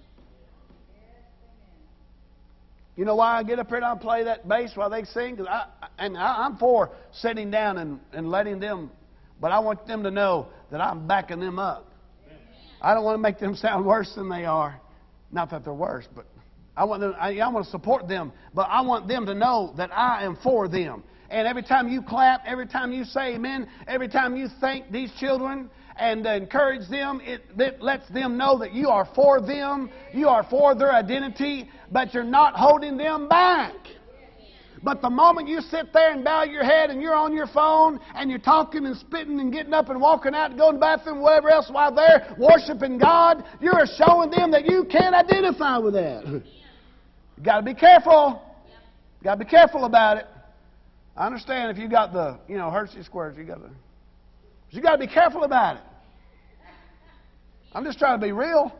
Speaker 2: You know why I get up here and I play that bass while they sing? Cause I, and I, I'm for sitting down and, and letting them, but I want them to know that I'm backing them up. I don't want to make them sound worse than they are. Not that they're worse, but I want them, I, I want to support them, but I want them to know that I am for them. And every time you clap, every time you say amen, every time you thank these children and encourage them, it, it lets them know that you are for them, you are for their identity, but you're not holding them back. But the moment you sit there and bow your head and you're on your phone and you're talking and spitting and getting up and walking out and going to the bathroom, whatever else, while they're worshiping God, you're showing them that you can't identify with that. You've got to be careful. You've got to be careful about it. I understand if you got the, you know, Hershey squares, you got to, you got to be careful about it. I'm just trying to be real.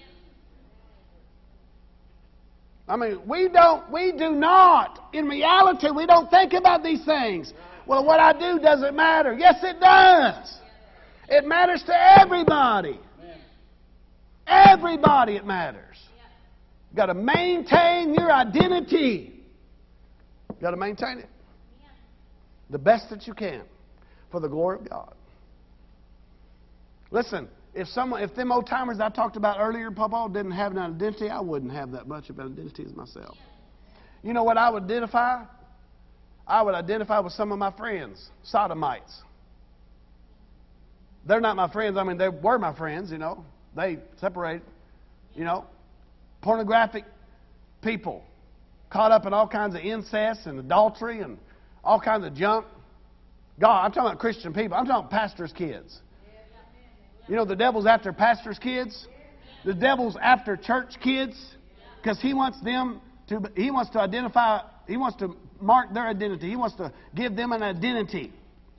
Speaker 2: I mean, we don't, we do not, in reality, we don't think about these things. Well, what I do doesn't matter. Yes, it does. It matters to everybody. Everybody it matters. You've got to maintain your identity. You've got to maintain it the best that you can for the glory of God. Listen, if someone, if them old timers I talked about earlier, Papa, didn't have an identity, I wouldn't have that much of an identity as myself. You know what I would identify? I would identify with some of my friends, sodomites. They're not my friends. I mean, they were my friends, you know. They separated, you know. Pornographic people caught up in all kinds of incest and adultery and all kinds of junk. God, I'm talking about Christian people. I'm talking about pastors' kids. You know, the devil's after pastors' kids. The devil's after church kids because he wants them to, he wants to identify, he wants to mark their identity. He wants to give them an identity.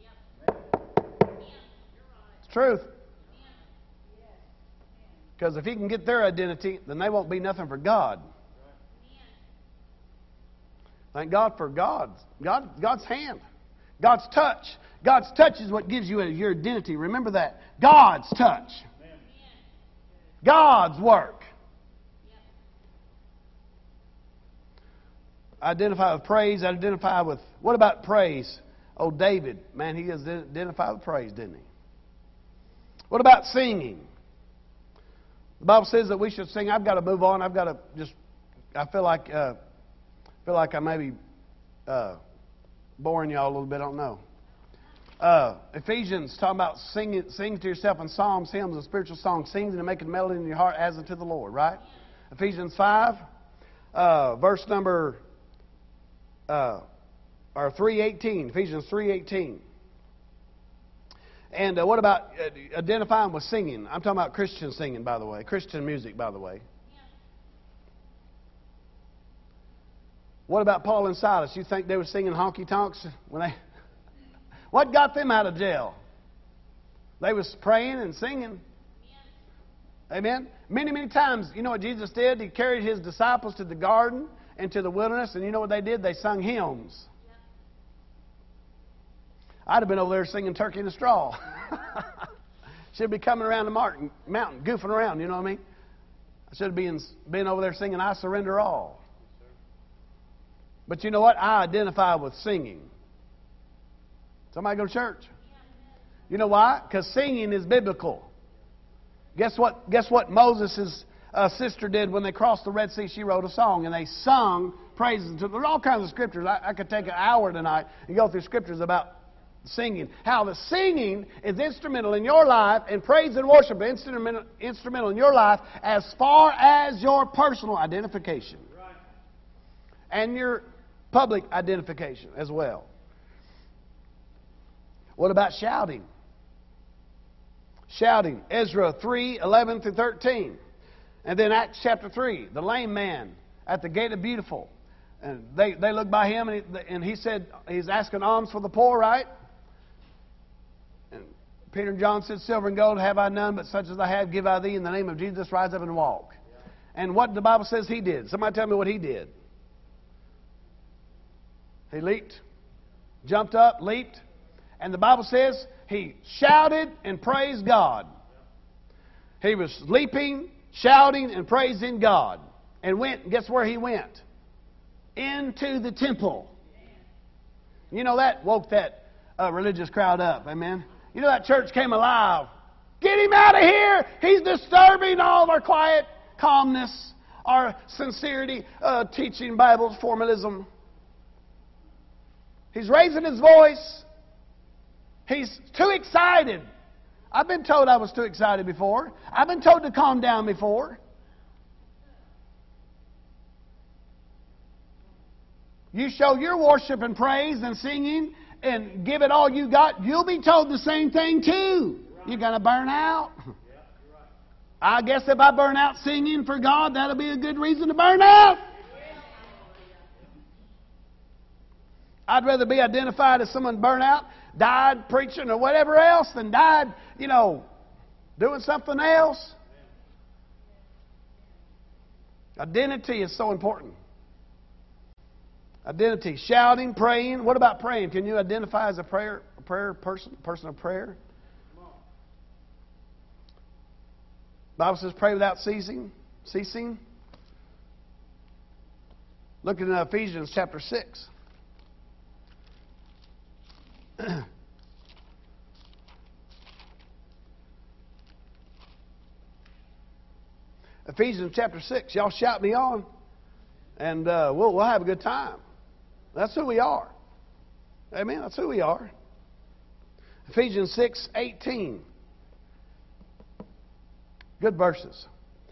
Speaker 2: It's truth. Because if he can get their identity, then they won't be nothing for God. Thank God for God's, God, God's hand. God's touch. God's touch is what gives you your identity. Remember that. God's touch. God's work. Identify with praise. Identify with... What about praise? Oh, David. Man, he identified with praise, didn't he? What about singing? The Bible says that we should sing. I've got to move on. I've got to just... I feel like... Uh, feel like I may be uh, boring y'all a little bit. I don't know. Uh, Ephesians talking about singing, sing to yourself in psalms, hymns, and spiritual songs, singing and making melody in your heart as unto the Lord, right? Yeah. Ephesians five, uh, verse number uh, or three eighteen. Ephesians three eighteen. And uh, what about uh, identifying with singing? I'm talking about Christian singing, by the way, Christian music, by the way. Yeah. What about Paul and Silas? You think they were singing honky tonks when they? What got them out of jail? They was praying and singing. Amen? Many, many times, you know what Jesus did? He carried His disciples to the garden and to the wilderness, and you know what they did? They sung hymns. I'd have been over there singing Turkey in a Straw. Should be coming around the mountain, mountain, goofing around, you know what I mean? I should have been, been over there singing I Surrender All. But you know what? I identify with singing. Somebody go to church. You know why? Because singing is biblical. Guess what? Guess what Moses' uh, sister did when they crossed the Red Sea? She wrote a song, and they sung praises. There's all kinds of scriptures. I, I could take an hour tonight and go through scriptures about Singing. How the singing is instrumental in your life, and praise and worship are instrumental, instrumental in your life as far as your personal identification. Right. And your public identification as well. What about shouting? Shouting. Ezra three, eleven through thirteen. And then Acts chapter three, the lame man at the gate of Beautiful. And they, they looked by him, and he, and he said, he's asking alms for the poor, right? And Peter and John said, silver and gold have I none, but such as I have give I thee. In the name of Jesus, rise up and walk. Yeah. And what the Bible says he did. Somebody tell me what he did. He leaped, jumped up, leaped. And the Bible says he shouted and praised God. He was leaping, shouting, and praising God. And went, guess where he went? Into the temple. You know, that woke that uh, religious crowd up. Amen. You know, that church came alive. Get him out of here. He's disturbing all of our quiet calmness, our sincerity, uh, teaching Bibles, formalism. He's raising his voice. He's too excited. I've been told I was too excited before. I've been told to calm down before. You show your worship and praise and singing and give it all you got, you'll be told the same thing too. You're going to burn out. I guess if I burn out singing for God, that'll be a good reason to burn out. I'd rather be identified as someone burned out, died preaching or whatever else, than died, you know, doing something else. Identity is so important. Identity, shouting, praying. What about praying? Can you identify as a prayer, a prayer person, person of prayer? The Bible says, pray without ceasing. Ceasing. Look at Ephesians chapter six. Ephesians chapter six. Y'all shout me on, and uh, we'll we'll have a good time. That's who we are. Amen. That's who we are. Ephesians six eighteen. Good verses.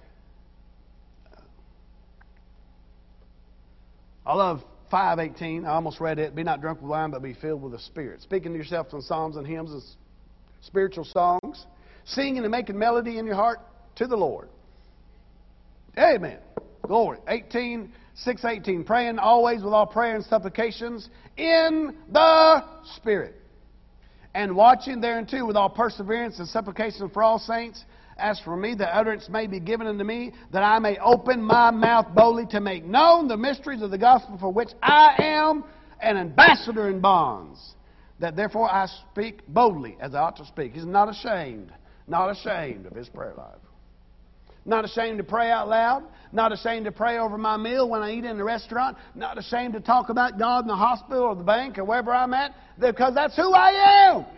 Speaker 2: I love five eighteen. I almost read it. Be not drunk with wine, but be filled with the Spirit. Speaking to yourself in psalms and hymns and spiritual songs, singing and making melody in your heart to the Lord. Amen. Glory. eighteen, six eighteen. Praying always with all prayer and supplications in the Spirit. And watching thereunto with all perseverance and supplication for all saints. As for me, the utterance may be given unto me, that I may open my mouth boldly to make known the mysteries of the gospel, for which I am an ambassador in bonds. That therefore I speak boldly as I ought to speak. He's not ashamed, not ashamed of his prayer life. Not ashamed to pray out loud. Not ashamed to pray over my meal when I eat in the restaurant. Not ashamed to talk about God in the hospital or the bank or wherever I'm at, because that's who I am.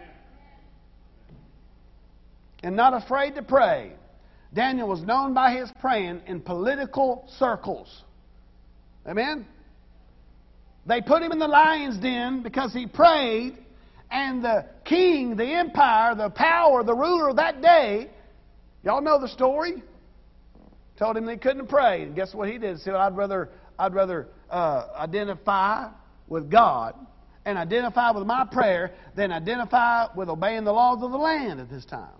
Speaker 2: And not afraid to pray. Daniel was known by his praying in political circles. Amen? They put him in the lion's den because he prayed, and the king, the empire, the power, the ruler of that day, y'all know the story, told him they couldn't pray. And guess what he did? He said, I'd rather, I'd rather uh, identify with God and identify with my prayer than identify with obeying the laws of the land at this time.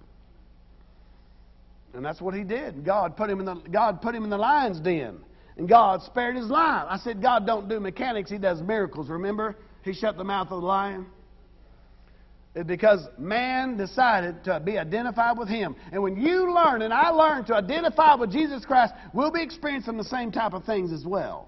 Speaker 2: And that's what he did. God put him in the God put him in the lion's den, and God spared his life. I said, God don't do mechanics; He does miracles. Remember, He shut the mouth of the lion. It's because man decided to be identified with Him. And when you learn, and I learn to identify with Jesus Christ, we'll be experiencing the same type of things as well.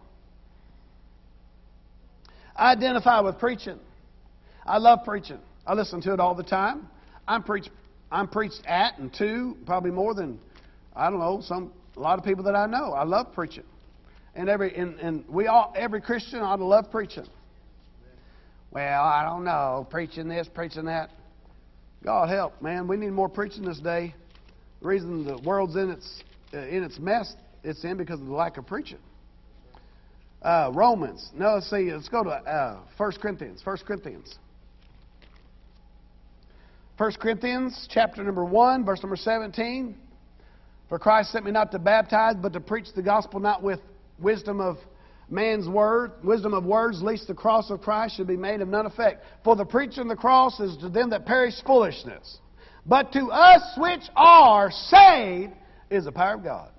Speaker 2: I identify with preaching. I love preaching. I listen to it all the time. I'm preach. I'm preached at and to probably more than, I don't know, some a lot of people that I know. I love preaching, and every and, and we all every Christian ought to love preaching. Well, I don't know, preaching this, preaching that. God help, man. We need more preaching this day. The reason the world's in its uh, in its mess it's in because of the lack of preaching. Uh, Romans. No, let's see. Let's go to uh, First Corinthians. First Corinthians. First Corinthians chapter number one, verse number seventeen. For Christ sent me not to baptize, but to preach the gospel, not with wisdom of man's word, wisdom of words, lest the cross of Christ should be made of none effect. For the preaching of the cross is to them that perish foolishness, but to us which are saved is the power of God.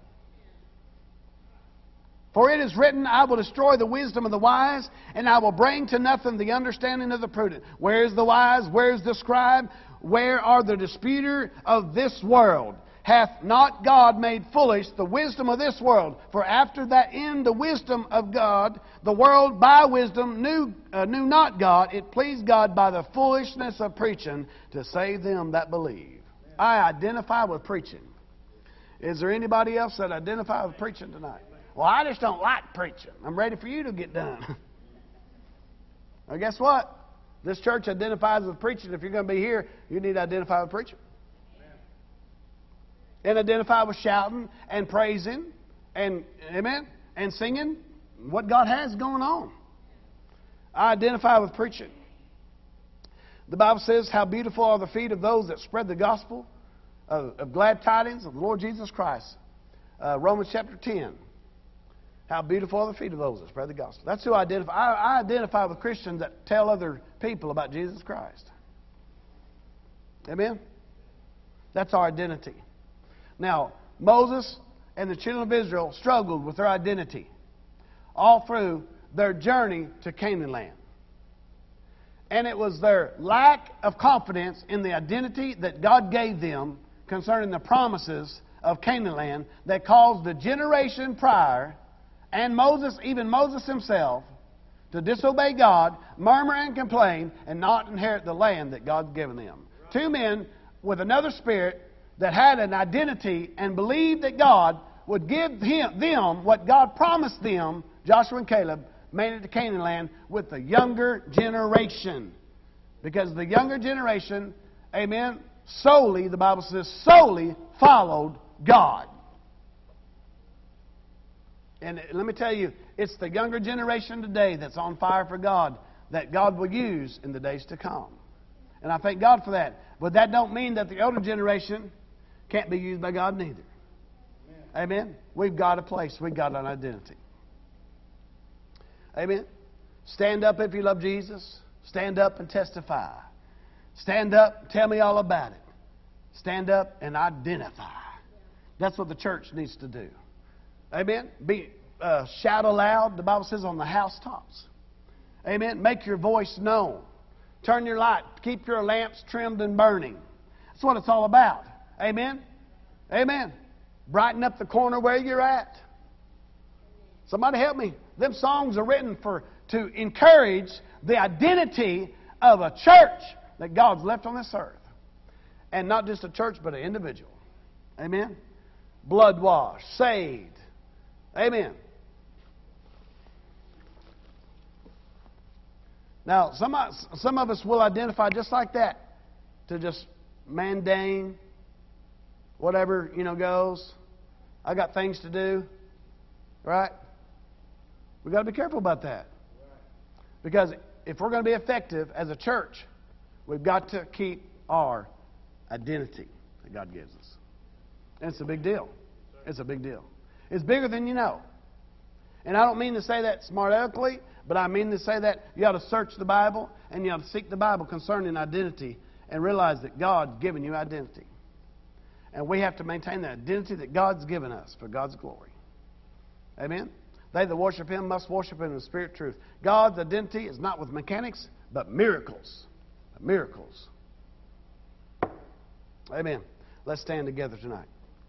Speaker 2: For it is written, I will destroy the wisdom of the wise, and I will bring to nothing the understanding of the prudent. Where is the wise? Where is the scribe? Where are the disputer of this world? Hath not God made foolish the wisdom of this world? For after that end the wisdom of God, the world by wisdom knew, uh, knew not God. It pleased God by the foolishness of preaching to save them that believe. I identify with preaching. Is there anybody else that identify with preaching tonight? Well, I just don't like preaching. I'm ready for you to get done. Well, guess what? This church identifies with preaching. If you're going to be here, you need to identify with preaching. And identify with shouting and praising and, amen, and singing what God has going on. I identify with preaching. The Bible says, how beautiful are the feet of those that spread the gospel of, of glad tidings of the Lord Jesus Christ. Uh, Romans chapter ten. How beautiful are the feet of those that spread the gospel. That's who I identify. I, I identify with Christians that tell other people about Jesus Christ. Amen? That's our identity. Now, Moses and the children of Israel struggled with their identity all through their journey to Canaan land. And it was their lack of confidence in the identity that God gave them concerning the promises of Canaan land that caused the generation prior, and Moses, even Moses himself, to disobey God, murmur and complain, and not inherit the land that God's given them. Two men with another spirit that had an identity and believed that God would give him, them what God promised them, Joshua and Caleb, made it to Canaan land with the younger generation. Because the younger generation, amen, solely, the Bible says, solely followed God. And let me tell you, it's the younger generation today that's on fire for God that God will use in the days to come. And I thank God for that. But that don't mean that the older generation can't be used by God neither. Amen. Amen. We've got a place. We've got an identity. Amen. Stand up if you love Jesus. Stand up and testify. Stand up and tell me all about it. Stand up and identify. That's what the church needs to do. Amen. Be uh, shout aloud. The Bible says on the housetops. Amen. Make your voice known. Turn your light. Keep your lamps trimmed and burning. That's what it's all about. Amen? Amen. Brighten up the corner where you're at. Somebody help me. Them songs are written for to encourage the identity of a church that God's left on this earth. And not just a church, but an individual. Amen? Blood washed, saved. Amen. Now, some, some of us will identify just like that to just mundane, whatever, you know, goes. I got things to do. Right? We've got to be careful about that. Because if we're going to be effective as a church, we've got to keep our identity that God gives us. And it's a big deal. It's a big deal. It's bigger than you know. And I don't mean to say that smart aleckly, but I mean to say that you ought to search the Bible and you ought to seek the Bible concerning identity and realize that God's given you identity. And we have to maintain the identity that God's given us for God's glory. Amen? They that worship Him must worship Him in spirit and truth. God's identity is not with mechanics, but miracles. Miracles. Amen. Let's stand together tonight.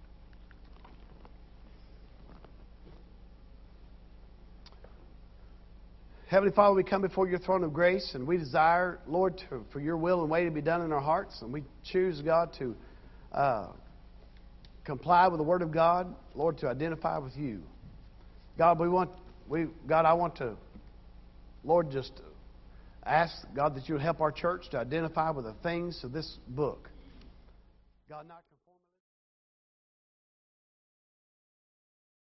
Speaker 2: Heavenly Father, we come before your throne of grace, and we desire, Lord, to, for your will and way to be done in our hearts. And we choose, God, to uh, comply with the Word of God, Lord, to identify with you. God, we want, we, God, I want to, Lord, just ask, God, that you would help our church to identify with the things of this book. God, not